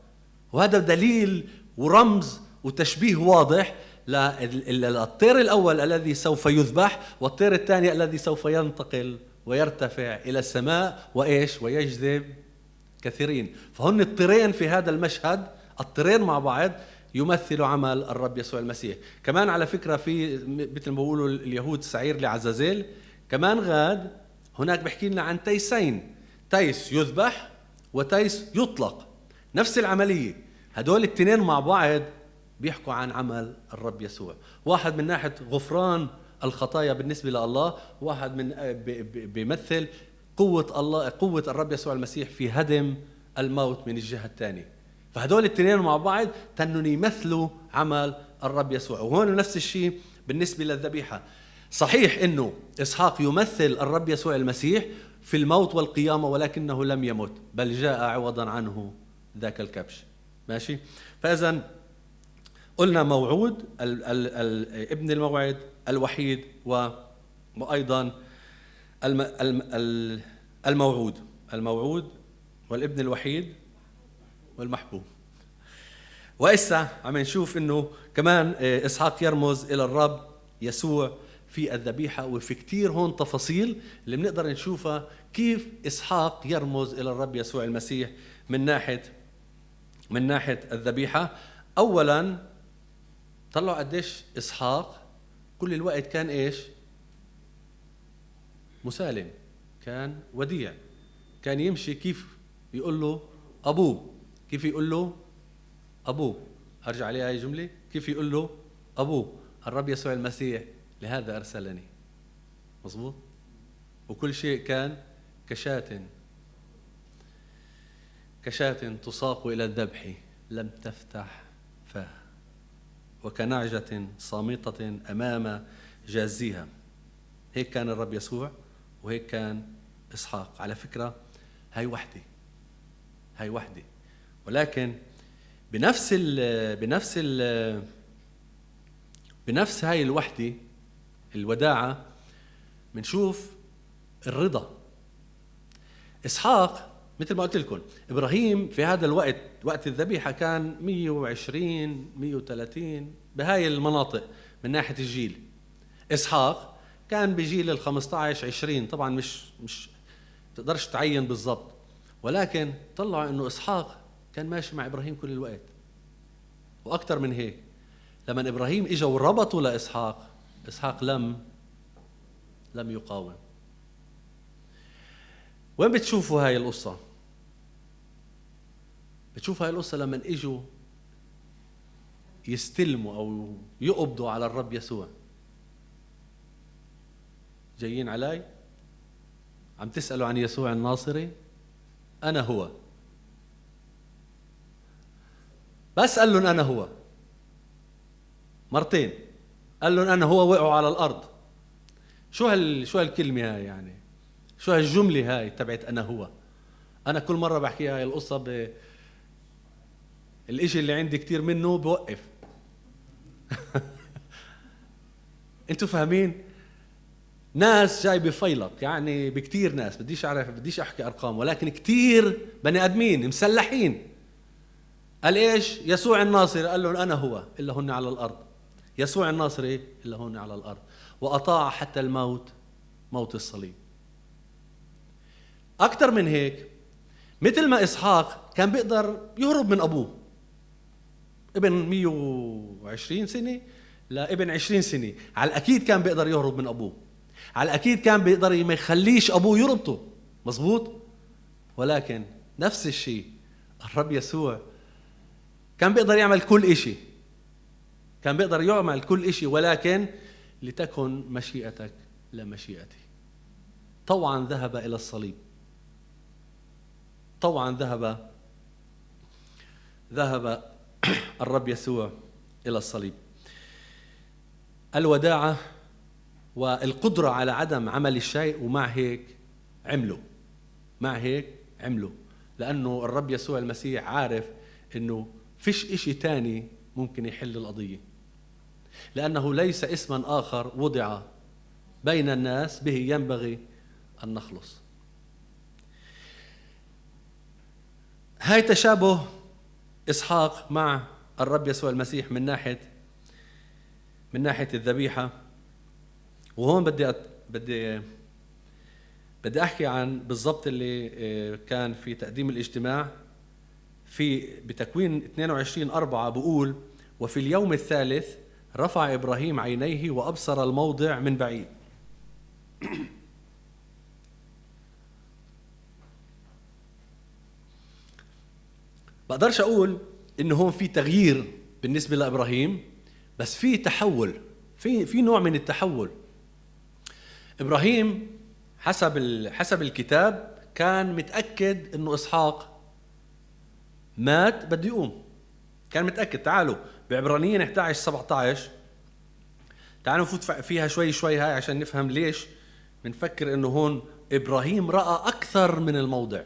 وهذا دليل ورمز وتشبيه واضح للطير الأول الذي سوف يذبح، والطير الثاني الذي سوف ينتقل ويرتفع إلى السماء وإيش ويجذب كثيرين. فهن الطيرين في هذا المشهد، الطيرين مع بعض يمثل عمل الرب يسوع المسيح. كمان على فكرة في مثل ما بيقولوا اليهود سعير لعزازيل، كمان غاد هناك بحكي لنا عن تيسين، تيس يذبح وتيس يطلق، نفس العملية. هدول الاثنين مع بعض بيحكوا عن عمل الرب يسوع، واحد من ناحية غفران الخطايا بالنسبة لله، واحد من بيمثل قوة الله، قوة الرب يسوع المسيح في هدم الموت من الجهة الثانية. فهدول الاثنين مع بعض تنون يمثلوا عمل الرب يسوع. وهون نفس الشيء بالنسبة للذبيحة. صحيح انه اسحاق يمثل الرب يسوع المسيح في الموت والقيامة، ولكنه لم يمت بل جاء عوضا عنه ذاك الكبش. ماشي؟ فإذا قلنا موعود ال ال ال ابن الموعد الوحيد، وأيضا الم الم الموعود الموعود والابن الوحيد والمحبوب. وإسا عم نشوف إنه كمان إسحاق يرمز إلى الرب يسوع في الذبيحة، وفي كتير هون تفاصيل اللي بنقدر نشوفها كيف إسحاق يرمز إلى الرب يسوع المسيح من ناحية من ناحية الذبيحة. أولاً طلعوا قديش إسحاق كل الوقت كان إيش؟ مسالم، كان وديع، كان يمشي كيف يقول له أبوه، كيف يقول له أبوه. أرجع عليها هاي جملة، كيف يقول له أبوه. الرب يسوع المسيح لهذا أرسلني. مظبوط. وكل شيء كان كشاة كشاة تساق إلى الذبح لم تفتح فاها، وكنعجة صامتة أمام جازيها. هيك كان الرب يسوع وهيك كان إسحاق. على فكرة هاي وحدة هاي وحدة ولكن بنفس ال بنفس ال بنفس هاي الوحدة الوداعة منشوف الرضا. إسحاق مثل ما قلت لكم، إبراهيم في هذا الوقت وقت الذبيحة كان مية وعشرين مية وثلاثين بهاي المناطق من ناحية الجيل. إسحاق كان بجيل الخمسة عشر عشرين، طبعا مش مش تقدرش تعين بالضبط، ولكن طلعوا إنه إسحاق كان ماشي مع إبراهيم كل الوقت. وأكثر من هيك، لما إبراهيم إجا وربطوا لإسحاق، إسحاق لم لم يقاوم. وين بتشوفوا هاي القصة؟ بتشوفوا هاي القصة لما إجوا يستلموا أو يقبضوا على الرب يسوع. جايين علي عم تسألوا عن يسوع الناصري، أنا هو. بس قال لهم أنا هو مرتين، قال لهم أنا هو، وقعوا على الأرض. شو هال شو هالكلمة هاي يعني؟ شو هالجملة هاي تبعت أنا هو؟ أنا كل مرة بحكيها هاي القصة ب الإشي اللي عندي كتير منه بوقف. أنتوا فاهمين؟ ناس جاي بفيلق، يعني بكتير ناس، بديش أعرف بديش أحكي أرقام، ولكن كتير بني أدمين مسلحين. قال إيش؟ يسوع الناصري، قال لهم أنا هو، إلا هن على الأرض. يسوع الناصري إلا هن على الأرض، وأطاع حتى الموت، موت الصليب. أكتر من هيك، مثل ما إسحاق كان بيقدر يهرب من أبوه، ابن مية وعشرين سنة لابن عشرين سنة، على الأكيد كان بيقدر يهرب من أبوه، على الأكيد كان بيقدر ما يخليش أبوه يربطه. مظبوط. ولكن نفس الشيء الرب يسوع كان بيقدر يعمل كل إشي، كان بيقدر يعمل كل إشي، ولكن لتكن مشيئتك لا مشيئتي. طوعا ذهب إلى الصليب، طوعا ذهب ذهب الرب يسوع إلى الصليب. الوداعة والقدرة على عدم عمل الشيء، ومع هيك عملوا مع هيك عملوا لأنه الرب يسوع المسيح عارف إنه فيش إشي تاني ممكن يحل القضية، لأنه ليس اسما آخر وضع بين الناس به ينبغي أن نخلص. هاي تشابه إسحاق مع الرب يسوع المسيح من ناحية من ناحية الذبيحة. وهون بدي أت... بدي بدي أحكي عن بالضبط اللي كان في تقديم الاجتماع في بتكوين اثنين وعشرين أربعة بقول: وفي اليوم الثالث رفع إبراهيم عينيه وأبصر الموضع من بعيد. بقدرش أقول إنه هون في تغيير بالنسبة لإبراهيم، بس في تحول، في في نوع من التحول. إبراهيم حسب حسب الكتاب كان متأكد إنه إسحاق مات بده يقوم، كان متأكد. تعالوا بعبرانيين إحدى عشر سبعة عشر، تعالوا نفوت فيها شوي شوي هاي عشان نفهم ليش بنفكر إنه هون إبراهيم رأى أكثر من الموضع.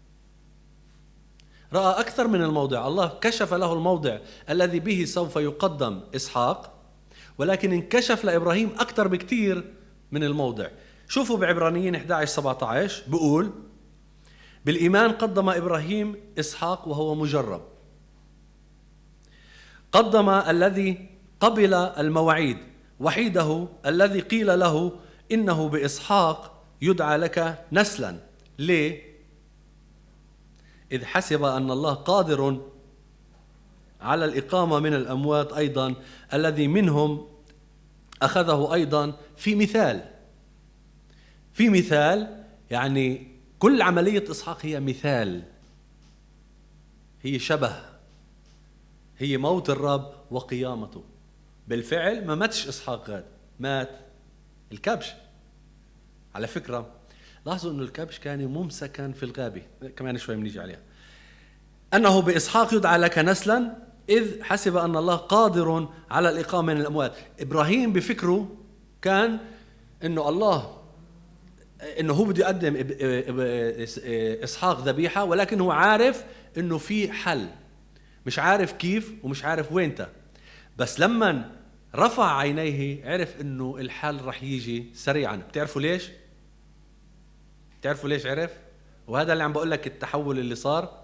رأى أكثر من الموضع، الله كشف له الموضع الذي به سوف يقدم إسحاق، ولكن انكشف لإبراهيم أكثر بكتير من الموضع. شوفوا بعبرانيين إحدى عشر سبعة عشر بقول: بالإيمان قدم إبراهيم إسحاق وهو مجرب، قدم الذي قبل المواعيد وحيده الذي قيل له إنه بإسحاق يدعى لك نسلا. ليه؟ إذ حسب أن الله قادر على الإقامة من الأموات أيضا الذي منهم أخذه أيضا في مثال. في مثال يعني كل عملية إسحاق هي مثال، هي شبه، هي موت الرب وقيامته. بالفعل ما ماتش إسحاق غاد، مات الكبش. على فكرة لاحظوا أنه الكبش كان ممسكا في الغابة، كمان شوي بنيجي عليها. أنه بإسحاق يدعى لك نسلا إذ حسب أن الله قادر على الإقامة من الأموات. إبراهيم بفكره كان أنه الله أنه هو بده يقدم إسحاق ذبيحة، ولكن هو عارف أنه في حل، مش عارف كيف ومش عارف وينته. بس لما رفع عينيه عرف أنه الحل رح يجي سريعا. بتعرفوا ليش؟ بتعرفوا ليش عرف؟ وهذا اللي عم بقول لك التحول اللي صار.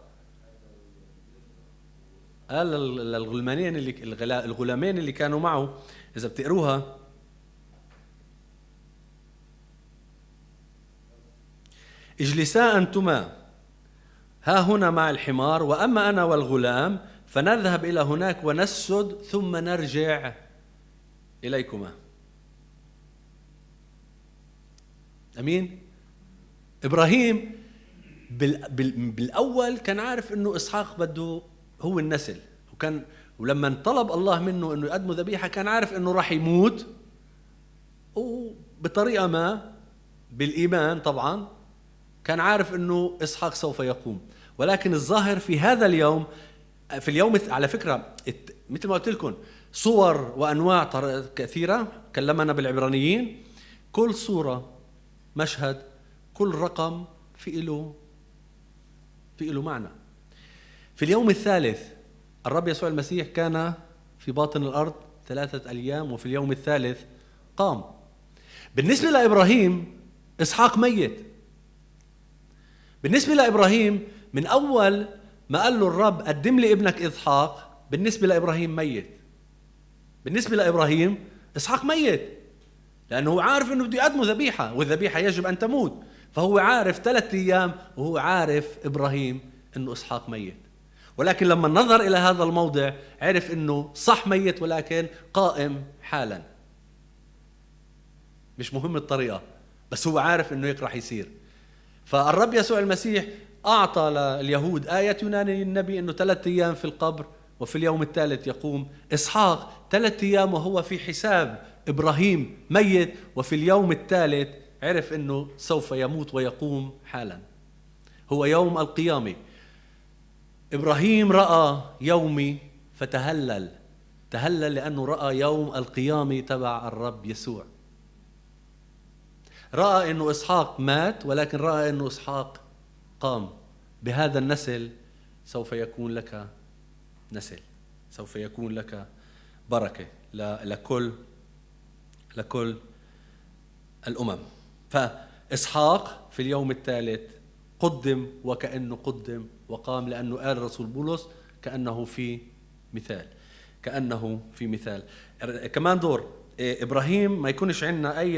قال للغلمانين اللي الغلامين اللي كانوا معه، إذا بتقروها: اجلسا أنتما ها هنا مع الحمار، وأما أنا والغلام فنذهب إلى هناك ونسجد ثم نرجع إليكما. أمين؟ إبراهيم بالأول كان عارف إنه إسحاق بده هو النسل، وكان ولما طلب الله منه إنه يقدم ذبيحة كان عارف إنه راح يموت، وبطريقة ما بالإيمان طبعا كان عارف إنه إسحاق سوف يقوم. ولكن الظاهر في هذا اليوم، في اليوم على فكرة مثل ما قلت لكم صور وأنواع كثيرة كلمنا بالعبرانيين، كل صورة مشهد كل رقم في له في له معنى. في اليوم الثالث الرب يسوع المسيح كان في باطن الأرض ثلاثة أيام، وفي اليوم الثالث قام. بالنسبة لإبراهيم إسحاق ميت. بالنسبة لإبراهيم من أول ما قال له الرب قدم لي ابنك إسحاق، بالنسبة لإبراهيم ميت. بالنسبة لإبراهيم إسحاق ميت، لأنه هو عارف أنه بده يقدمه ذبيحة، والذبيحة يجب أن تموت. فهو عارف ثلاثة أيام وهو عارف إبراهيم أنه إسحاق ميت. ولكن لما نظر إلى هذا الموضع عرف أنه صح ميت ولكن قائم حالا. مش مهم الطريقة، بس هو عارف أنه هيك راح يصير. فالرب يسوع المسيح أعطى لليهود آية يوناني النبي أنه ثلاثة أيام في القبر وفي اليوم الثالث يقوم. إسحاق ثلاثة أيام وهو في حساب إبراهيم ميت، وفي اليوم الثالث عرف أنه سوف يموت ويقوم حالا. هو يوم القيامة. إبراهيم رأى يومي فتهلل، تهلل لأنه رأى يوم القيامة تبع الرب يسوع. رأى أنه إسحاق مات، ولكن رأى أنه إسحاق قام. بهذا النسل سوف يكون لك نسل، سوف يكون لك بركة لكل لكل الأمم. فإسحاق في اليوم الثالث قدم وكأنه قدم وقام، لأنه قال الرسول بولس كأنه في مثال، كأنه في مثال. كمان دور إبراهيم ما يكونش عندنا أي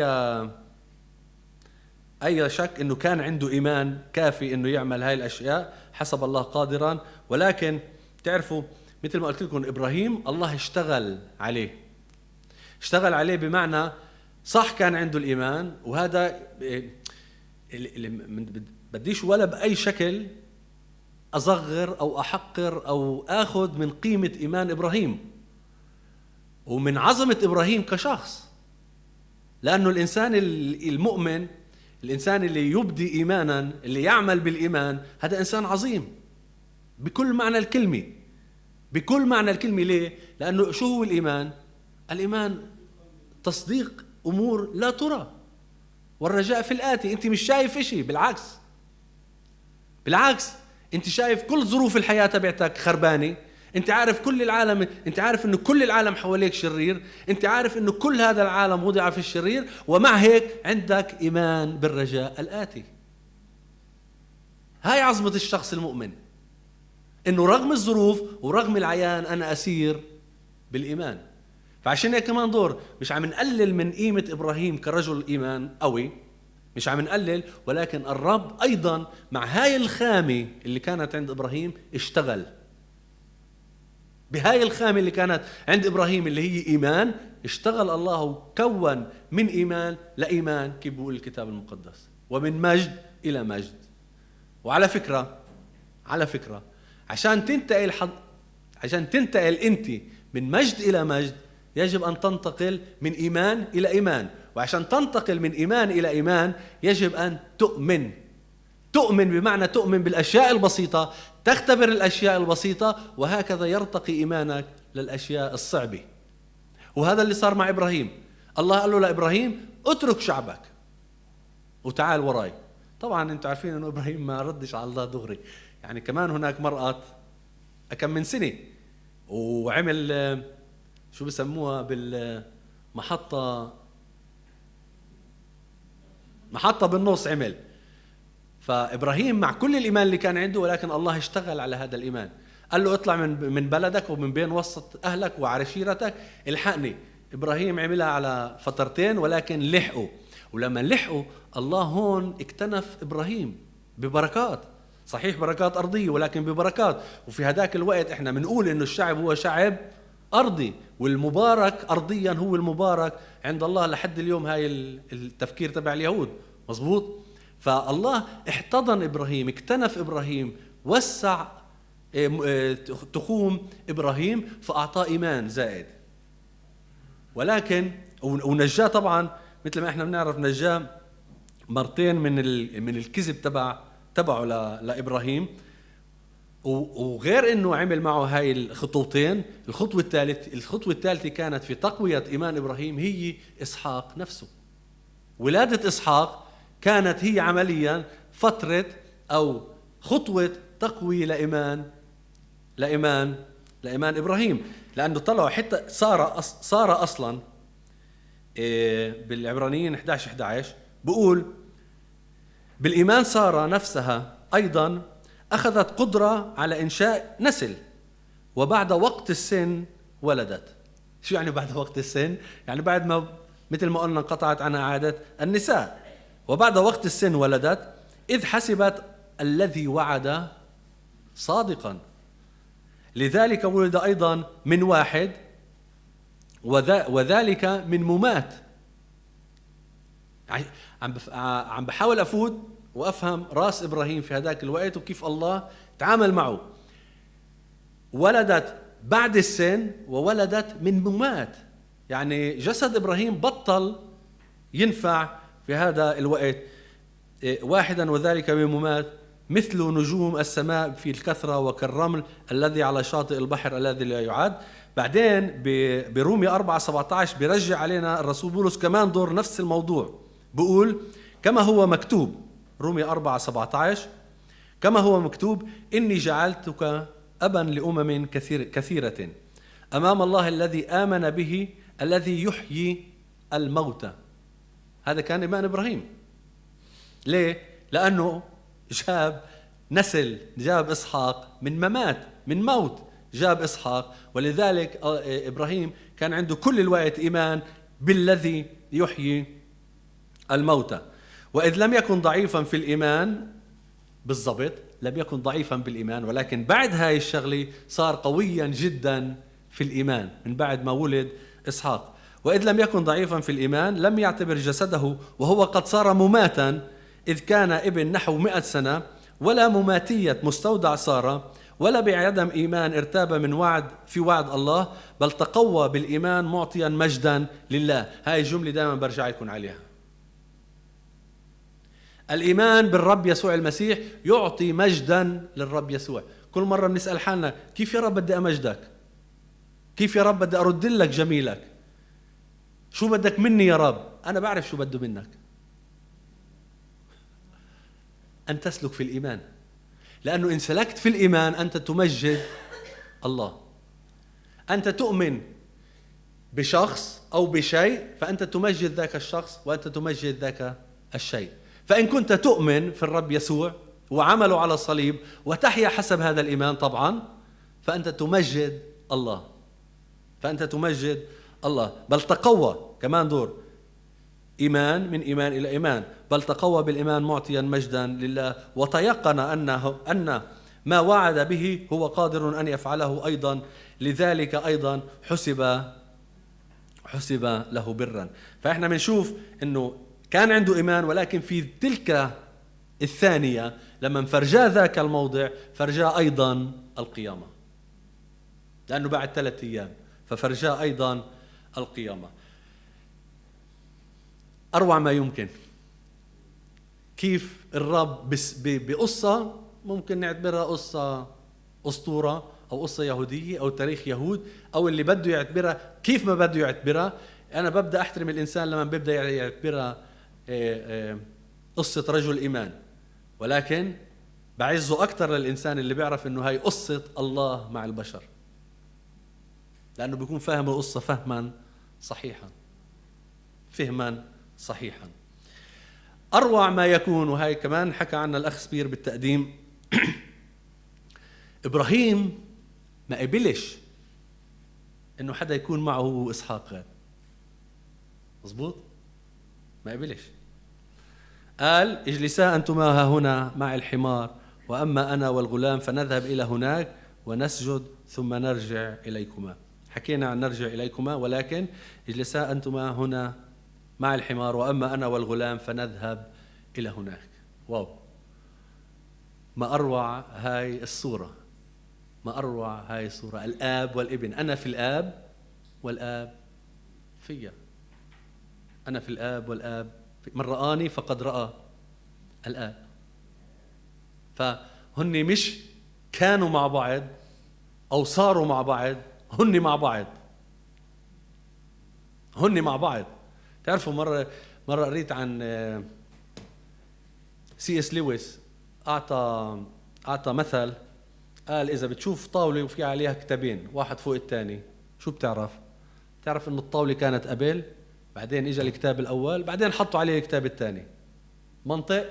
أي شك إنه كان عنده إيمان كافي إنه يعمل هاي الأشياء، حسب الله قادرا. ولكن تعرفوا مثل ما قلت لكم إبراهيم الله اشتغل عليه، اشتغل عليه بمعنى صح كان عنده الإيمان، وهذا اللي بديش ولا بأي شكل أصغر أو أحقر أو أخذ من قيمة إيمان إبراهيم ومن عظمة إبراهيم كشخص، لأنه الإنسان المؤمن، الإنسان اللي يبدي إيمانا، اللي يعمل بالإيمان، هذا إنسان عظيم بكل معنى الكلمة، بكل معنى الكلمة. ليه؟ لأنه شو هو الإيمان؟ الإيمان تصديق أمور لا ترى والرجاء في الآتي. أنت مش شايف إشي، بالعكس بالعكس أنت شايف كل ظروف الحياة تبعتك خربانة، أنت عارف كل العالم، أنت عارف إنه كل العالم حواليك شرير، أنت عارف إنه كل هذا العالم وضع في الشرير، ومع هيك عندك إيمان بالرجاء الآتي. هاي عظمة الشخص المؤمن، إنه رغم الظروف ورغم العيان أنا أسير بالإيمان. فعشان هيك كمان دور مش عم نقلل من قيمة إبراهيم كرجل إيمان قوي، مش عم نقلل، ولكن الرب أيضا مع هاي الخامة اللي كانت عند إبراهيم اشتغل. بهاي الخامة اللي كانت عند إبراهيم اللي هي إيمان، اشتغل الله وكون من إيمان لإيمان، كيف بيقول الكتاب المقدس، ومن مجد إلى مجد. وعلى فكرة على فكرة عشان تنتقل حض... عشان تنتقل أنت من مجد إلى مجد يجب أن تنتقل من إيمان إلى إيمان، وعشان تنتقل من إيمان إلى إيمان يجب أن تؤمن. تؤمن بمعنى تؤمن بالأشياء البسيطة، تختبر الأشياء البسيطة، وهكذا يرتقي إيمانك للأشياء الصعبة. وهذا اللي صار مع إبراهيم. الله قال له لإبراهيم اترك شعبك وتعال وراي. طبعا انتم عارفين أنه إبراهيم ما ردش على الله دغري، يعني كمان هناك مرأة كم من سنة وعمل شو بسموها بالمحطة، محطة بالنص عمل. فإبراهيم مع كل الإيمان اللي كان عنده، ولكن الله اشتغل على هذا الإيمان، قال له اطلع من من بلدك ومن بين وسط أهلك وعشيرتك الحقني. إبراهيم عملها على فترتين ولكن لحقوا، ولما لحقوا الله هون اكتنف إبراهيم ببركات، صحيح بركات أرضية ولكن ببركات. وفي هذاك الوقت احنا بنقول إنه الشعب هو شعب أرضي، والمبارك أرضيا هو المبارك عند الله لحد اليوم. هاي التفكير تبع اليهود، مظبوط. فالله احتضن إبراهيم، اكتنف إبراهيم، وسع تخوم إبراهيم، فأعطاه إيمان زائد. ولكن ونجاه طبعا مثل ما احنا بنعرف، نجاه مرتين من من الكذب تبع تبعه لإبراهيم. وغير انه عمل معه هاي الخطوتين، الخطوه الثالثه الخطوه الثالثه كانت في تقويه ايمان ابراهيم، هي اسحاق نفسه. ولاده اسحاق كانت هي عمليا فتره او خطوه تقويه لايمان لايمان لايمان ابراهيم، لانه طلعوا حتى صار صار اصلا بالعبرانيين احد عشر احد عشر بقول بالايمان ساره نفسها ايضا أخذت قدرة على إنشاء نسل، وبعد وقت السن ولدت. شو يعني بعد وقت السن؟ يعني بعد ما مثل ما قلنا انقطعت عنها عادة النساء. وبعد وقت السن ولدت، إذ حسبت الذي وعد صادقا، لذلك ولد أيضا من واحد وذلك من ممات. عم بحاول أفوت وأفهم رأس إبراهيم في هذاك الوقت وكيف الله تعامل معه. ولدت بعد السن وولدت من ممات، يعني جسد إبراهيم بطل ينفع في هذا الوقت. واحدا وذلك من ممات مثل نجوم السماء في الكثرة وكالرمل الذي على شاطئ البحر الذي لا يعاد. بعدين برومية أربعة سبعة عشر بيرجع علينا الرسول بولس كمان دور نفس الموضوع، بقول كما هو مكتوب، رومية أربعة سبعة عشر، كما هو مكتوب إني جعلتك أبا لأمم كثير كثيرة أمام الله الذي آمن به الذي يحيي الموتى. هذا كان إيمان إبراهيم. ليه؟ لأنه جاب نسل، جاب إسحاق من ممات، من موت، جاب إسحاق. ولذلك إبراهيم كان عنده كل الوقت إيمان بالذي يحيي الموتى. وإذ لم يكن ضعيفا في الإيمان، بالضبط لم يكن ضعيفا بالإيمان، ولكن بعد هاي الشغلة صار قويا جدا في الإيمان من بعد ما ولد إسحاق. وإذ لم يكن ضعيفا في الإيمان لم يعتبر جسده وهو قد صار مماتا، إذ كان ابن نحو مئة سنة، ولا مماتية مستودع سارة، ولا بعدم إيمان ارتاب من وعد في وعد الله، بل تقوى بالإيمان معطيا مجدا لله. هاي الجملة دائما برجع لكم عليها. الإيمان بالرب يسوع المسيح يعطي مجدا للرب يسوع. كل مرة بنسأل حالنا كيف يا رب بدي أمجدك؟ كيف يا رب بدي أرد لك جميلك؟ شو بدك مني يا رب؟ أنا بعرف شو بده منك، أن تسلك في الإيمان، لأنه إن سلكت في الإيمان أنت تمجد الله. أنت تؤمن بشخص أو بشيء فأنت تمجد ذاك الشخص وأنت تمجد ذاك الشيء. فإن كنت تؤمن في الرب يسوع وعمله على الصليب وتحيا حسب هذا الإيمان طبعا، فأنت تمجد الله، فأنت تمجد الله. بل تقوى، كمان دور إيمان من إيمان إلى إيمان، بل تقوى بالإيمان معطيا مجدا لله، وتيقن أنه أن ما وعد به هو قادر أن يفعله أيضا، لذلك أيضا حسب حسب له برا. فإحنا بنشوف أنه كان عنده إيمان، ولكن في تلك الثانية لما فرجاه ذاك الموضع فرجاه أيضا القيامة، لأنه بعد ثلاثة أيام ففرجاه أيضا القيامة. أروع ما يمكن كيف الرب بقصة ممكن نعتبرها قصة أسطورة أو قصة يهودية أو تاريخ يهود أو اللي بده يعتبرها كيف ما بده يعتبرها. أنا ببدأ أحترم الإنسان لما ببدأ يعتبرها قصة رجل إيمان، ولكن بعزه أكثر للإنسان اللي بيعرف إنه هاي قصة الله مع البشر، لأنه بيكون فاهم القصة فهما صحيحا فهما صحيحا. أروع ما يكون، وهي كمان حكى عنها الأخ سبير بالتقديم، إبراهيم ما قبلش إنه حدا يكون معه هو إسحاق غاد، مظبوط؟ ما قبلش، قال اجلسا أنتما ها هنا مع الحمار، وأما أنا والغلام فنذهب إلى هناك ونسجد ثم نرجع إليكما. حكينا عن نرجع إليكما، ولكن اجلسا أنتما هنا مع الحمار وأما أنا والغلام فنذهب إلى هناك. واو، ما أروع هاي الصورة، ما أروع هاي الصورة. الآب والابن، أنا في الآب والآب فيا، أنا في الآب والآب في. من رآني فقد رأى الآب. فهن مش كانوا مع بعض أو صاروا مع بعض، هن مع بعض، هن مع بعض. تعرفوا مرة مرة قريت عن سي اس لويس، أعطى أعطى مثل، قال إذا بتشوف طاولة وفي عليها كتابين واحد فوق الثاني، شو بتعرف؟ بتعرف إنه الطاولة كانت قبل، بعدين إجا الكتاب الأول، بعدين حطوا عليه الكتاب الثاني. منطق؟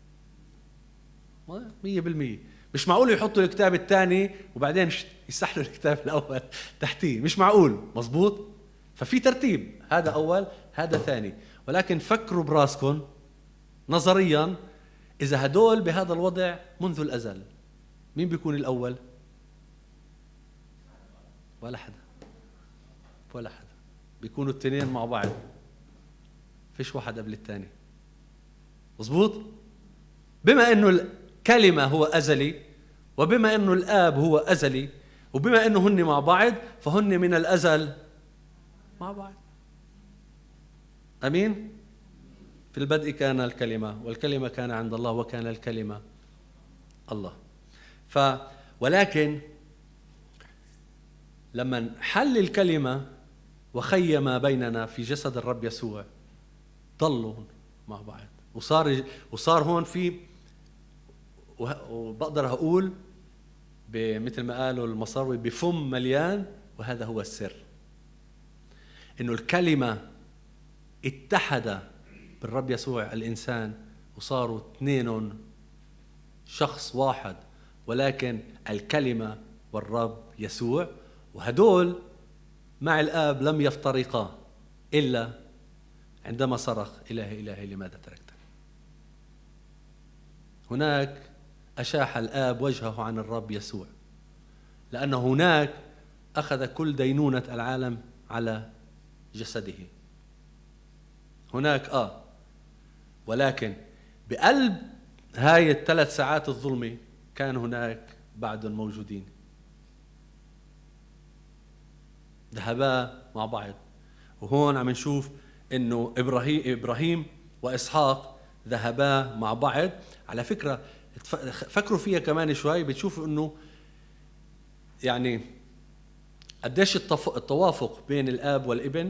مية بالمية. مش معقول يحطوا الكتاب الثاني وبعدين يسحلوا الكتاب الأول تحتيه، مش معقول، مزبوط؟ ففي ترتيب، هذا أول هذا ثاني. ولكن فكروا براسكم نظريا، إذا هدول بهذا الوضع منذ الأزل مين بيكون الأول؟ ولا حدا، ولا حدا. بيكونوا التنين مع بعض، فيش واحد قبل الثاني، مظبوط؟ بما إنه الكلمة هو أزلي، وبما إنه الآب هو أزلي، وبما إنه هن مع بعض، فهن من الأزل مع بعض. أمين؟ في البدء كان الكلمة، والكلمة كان عند الله، وكان الكلمة الله. ف ولكن لما حل الكلمة وخيم بيننا في جسد الرب يسوع، ضلوا مع بعض، وصار وصار هون في، وبقدر أقول مثل ما قالوا المصاروي بفم مليان، وهذا هو السر، إنه الكلمة اتحد بالرب يسوع الإنسان وصاروا اثنين شخص واحد، ولكن الكلمة والرب يسوع، وهدول مع الآب لم يفترقا إلا عندما صرخ: إلهي إلهي لماذا تركتني. هناك أشاح الآب وجهه عن الرب يسوع، لأن هناك أخذ كل دينونة العالم على جسده. هناك آه ولكن بقلب هاي الثلاث ساعات الظلمة كان هناك بعد موجودين، ذهبا مع بعض. وهون عم نشوف إنه إبراهيم إبراهيم وإسحاق ذهبا مع بعض. على فكرة فكروا فيها كمان شوي، بتشوفوا إنه يعني قديش التوافق بين الآب والابن،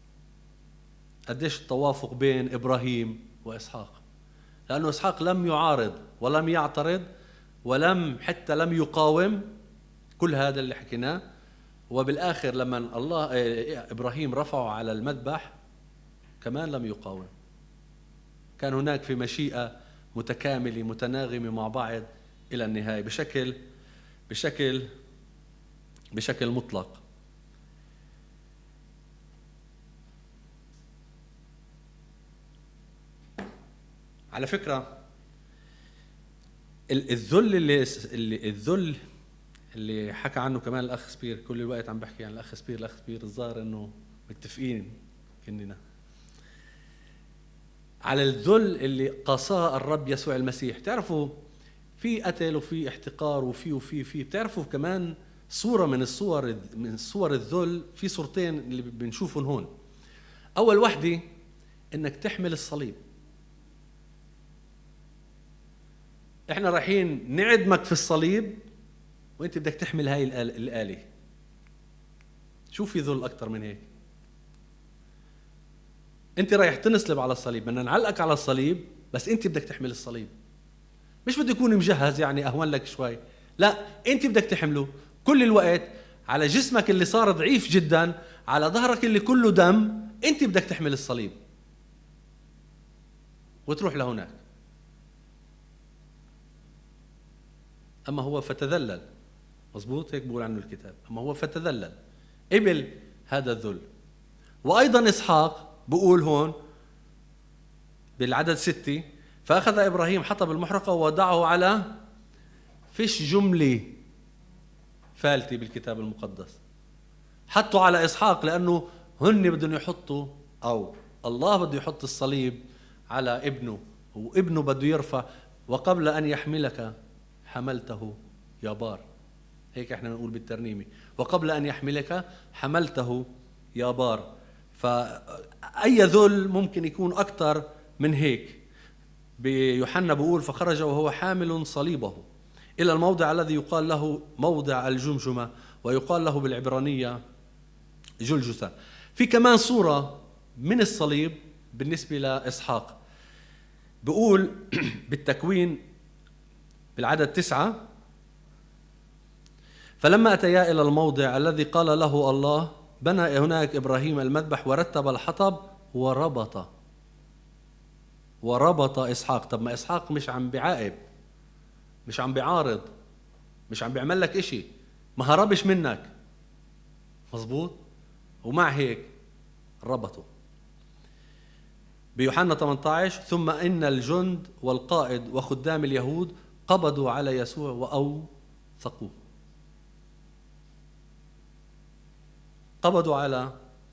قديش التوافق بين إبراهيم وإسحاق. لأنه إسحاق لم يعارض ولم يعترض ولم حتى لم يقاوم كل هذا اللي حكيناه. وبالآخر لما الله إبراهيم رفعه على المذبح كمان لم يقاوم. كان هناك في مشيئة متكاملة متناغمة مع بعض إلى النهاية بشكل بشكل بشكل مطلق. على فكرة الذل اللي اللي الذل اللي حكى عنه كمان الأخ سبير، كل الوقت عم بحكي عن الأخ سبير الأخ سبير الظاهر إنه متفقين كننا على الذل اللي قاساه الرب يسوع المسيح. تعرفوا في قتل وفي احتقار وفي وفي في بتعرفوا كمان صورة من الصور من صور الذل، في صورتين اللي بنشوفهم هون. أول وحدة إنك تحمل الصليب. إحنا رايحين نعدمك في الصليب وإنت بدك تحمل هاي الآلة. شو في ذل أكتر من هيك؟ أنت رايح تنصلب على الصليب، بدنا نعلقك على الصليب بس أنت بدك تحمل الصليب. مش بده يكون مجهز يعني أهون لك شوي، لا أنت بدك تحمله كل الوقت على جسمك اللي صار ضعيف جدا، على ظهرك اللي كله دم. أنت بدك تحمل الصليب وتروح لهناك. أما هو فتذلل، مظبوط هيك بقول عنه الكتاب، أما هو فتذلل قبل هذا الذل. وأيضا إسحاق بقول هون بالعدد ستة: فأخذ إبراهيم حطب المحرقة ووضعه على فيش جملة فالتي بالكتاب المقدس، حطوا على إسحاق لأنه هن بدهم يحطوا، أو الله بده يحط الصليب على ابنه، وابنه بده يرفع. وقبل أن يحملك حملته يا بار، هيك احنا نقول بالترنيمة، وقبل أن يحملك حملته يا بار. فأي ذل ممكن يكون أكتر من هيك. بيوحنا بيقول: فخرج وهو حامل صليبه إلى الموضع الذي يقال له موضع الجمجمة، ويقال له بالعبرانية جلجثة. في كمان صورة من الصليب بالنسبة لإسحاق، بيقول بالتكوين بالعدد تسعة: فلما أتيا إلى الموضع الذي قال له الله بنى هناك إبراهيم المذبح ورتب الحطب وربط وربط إسحاق. طب ما إسحاق مش عم بيعاقب، مش عم بيعارض، مش عم بيعمل لك إشي، ما هربش منك، مظبوط؟ ومع هيك ربطه. بيوحنا ثمانية عشر: ثم إن الجند والقائد وخدام اليهود قبضوا على يسوع وأوثقوه. قبضوا على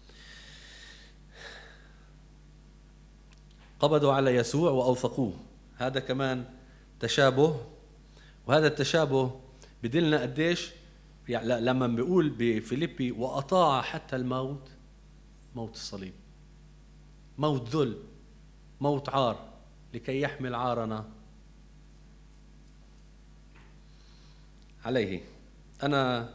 قبضوا على يسوع وأوثقوه. هذا كمان تشابه، وهذا التشابه بدلنا قديش يعني لما بيقول بفيليبي: وأطاع حتى الموت، موت الصليب، موت ذل، موت عار، لكي يحمل عارنا عليه. أنا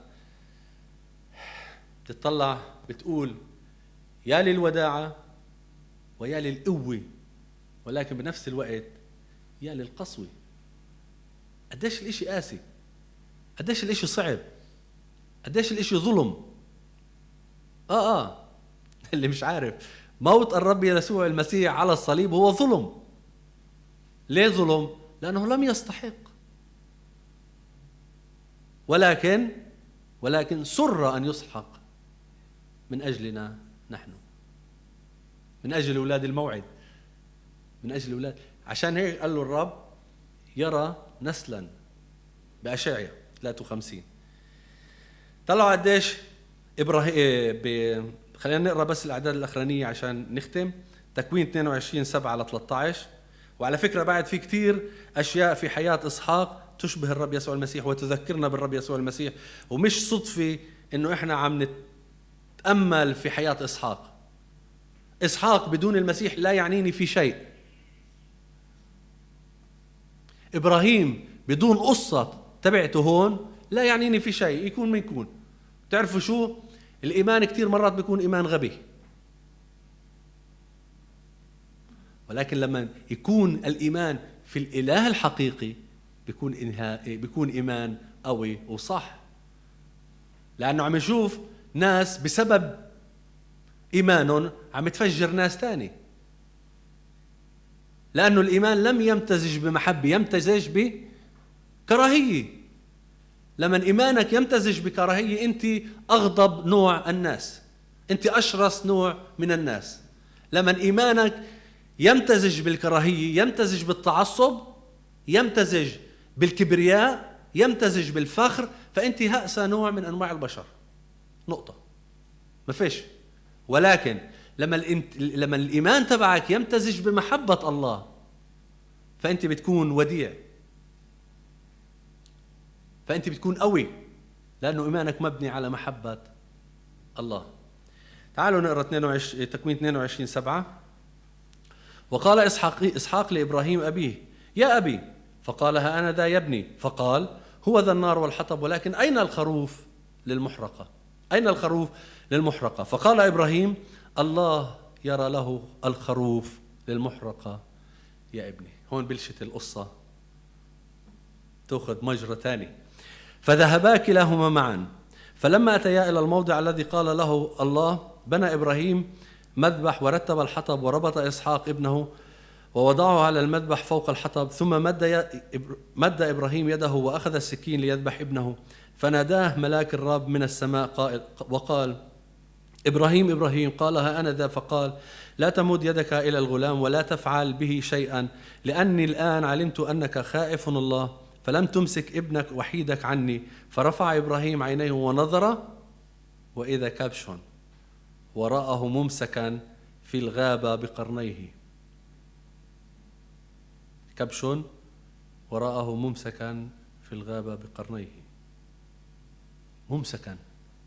بتطلع بتقول يا للوداعة ويا للقوة، ولكن بنفس الوقت يا للقسوة. قديش الاشي قاسي، قديش الاشي صعب، قديش الاشي ظلم. آه آه اللي مش عارف، موت الرب يسوع المسيح على الصليب هو ظلم. ليه ظلم؟ لأنه لم يستحق، ولكن ولكن سر أن يسحق من أجلنا نحن، من أجل أولاد الموعد، من أجل أولاد. عشان هيك قال له الرب يرى نسلا بأشعيا ثلاثة وخمسين. طلعوا قديش إبراهيم. خلينا نقرأ بس الأعداد الأخرانية عشان نختم. تكوين اثنين وعشرين سبعة على ثلاثة عشر. وعلى فكرة بعد في كتير أشياء في حياة إسحاق تشبه الرب يسوع المسيح وتذكرنا بالرب يسوع المسيح، ومش صدفة إنه إحنا عم نتأمل في حياة إسحاق. إسحاق بدون المسيح لا يعنيني في شيء. إبراهيم بدون قصة تبعته هون لا يعنيني في شيء، يكون من يكون. تعرفوا شو؟ الإيمان كتير مرات بيكون إيمان غبي، ولكن لما يكون الإيمان في الإله الحقيقي بيكون إنهاء بيكون إيمان قوي وصح. لأنه عم نشوف ناس بسبب إيمانهم عم تفجر ناس تاني، لأنه الإيمان لم يمتزج بمحبة، يمتزج بكراهية. لما إيمانك يمتزج بكراهية أنت أغضب نوع الناس، أنت أشرس نوع من الناس. لما إيمانك يمتزج بالكراهية، يمتزج بالتعصب، يمتزج بالكبرياء، يمتزج بالفخر، فأنت هأسى نوع من أنواع البشر. نقطة، ما فيش. ولكن لما لما الإيمان تبعك يمتزج بمحبة الله فأنت بتكون وديع، فأنت بتكون قوي، لأنه إيمانك مبني على محبة الله. تعالوا نقرأ تكوين اثنين وعشرين سبعة. وقال إسحاق, إسحاق لإبراهيم أبيه يا أبي، فقال ها أنا ذا يا ابني. فقال هو ذا النار والحطب، ولكن أين الخروف للمحرقة؟ أين الخروف للمحرقة؟ فقال إبراهيم الله يرى له الخروف للمحرقة يا ابني. هون بلشت القصة تأخذ مجرى ثاني. فذهبا كلاهما معا، فلما أتيا إلى الموضع الذي قال له الله بنى إبراهيم مذبح ورتب الحطب وربط إسحاق ابنه ووضعه على المذبح فوق الحطب. ثم مد, مد إبراهيم يده وأخذ السكين ليذبح ابنه، فناداه ملاك الرب من السماء قائل وقال إبراهيم إبراهيم. قال ها أنا ذا. فقال لا تمد يدك إلى الغلام ولا تفعل به شيئا، لأني الآن علمت أنك خائف الله، فلم تمسك ابنك وحيدك عني. فرفع إبراهيم عينيه ونظر وإذا كبش وراءه ممسكا في الغابة بقرنيه. كبش وراءه ممسكا في الغابة بقرنيه. ممسكا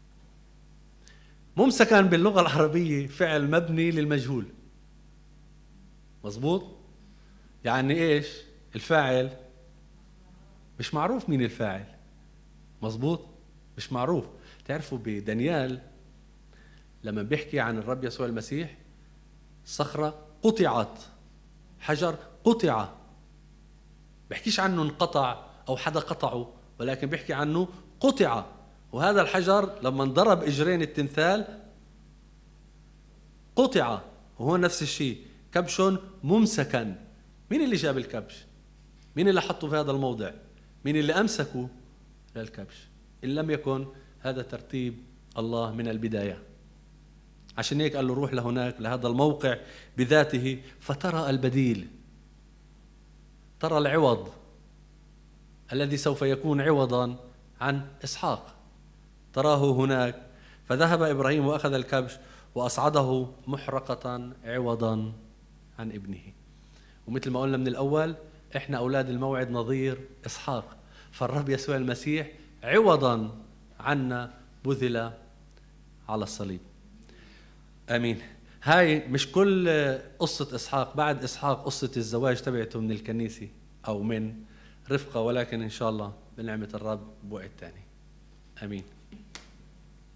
ممسكا باللغة العربية فعل مبني للمجهول. مظبوط؟ يعني إيش؟ الفاعل مش معروف مين الفاعل. مظبوط؟ مش معروف. تعرفوا بدانيال لما بيحكي عن الرب يسوع المسيح صخرة قطعت، حجر قطع، بيحكيش عنه انقطع أو حدا قطعه، ولكن بيحكي عنه قطع. وهذا الحجر لما انضرب إجرين التمثال قطع. وهو نفس الشيء كبش ممسكا. مين اللي جاب الكبش؟ مين اللي حطه في هذا الموضع؟ مين اللي أمسكه للكبش؟ إن لم يكن هذا ترتيب الله من البداية. عشان هيك قال له روح لهناك لهذا الموقع بذاته فترى البديل، ترى العوض الذي سوف يكون عوضا عن إسحاق، تراه هناك. فذهب إبراهيم وأخذ الكبش وأصعده محرقة عوضا عن ابنه. ومثل ما قلنا من الأول إحنا أولاد الموعد نظير إسحاق، فالرب يسوع المسيح عوضا عنا بذل على الصليب. آمين. هاي مش كل قصة إسحاق، بعد إسحاق قصة الزواج تبعته من الكنيسة أو من رفقة، ولكن إن شاء الله بنعمة الرب بوقت تاني. آمين.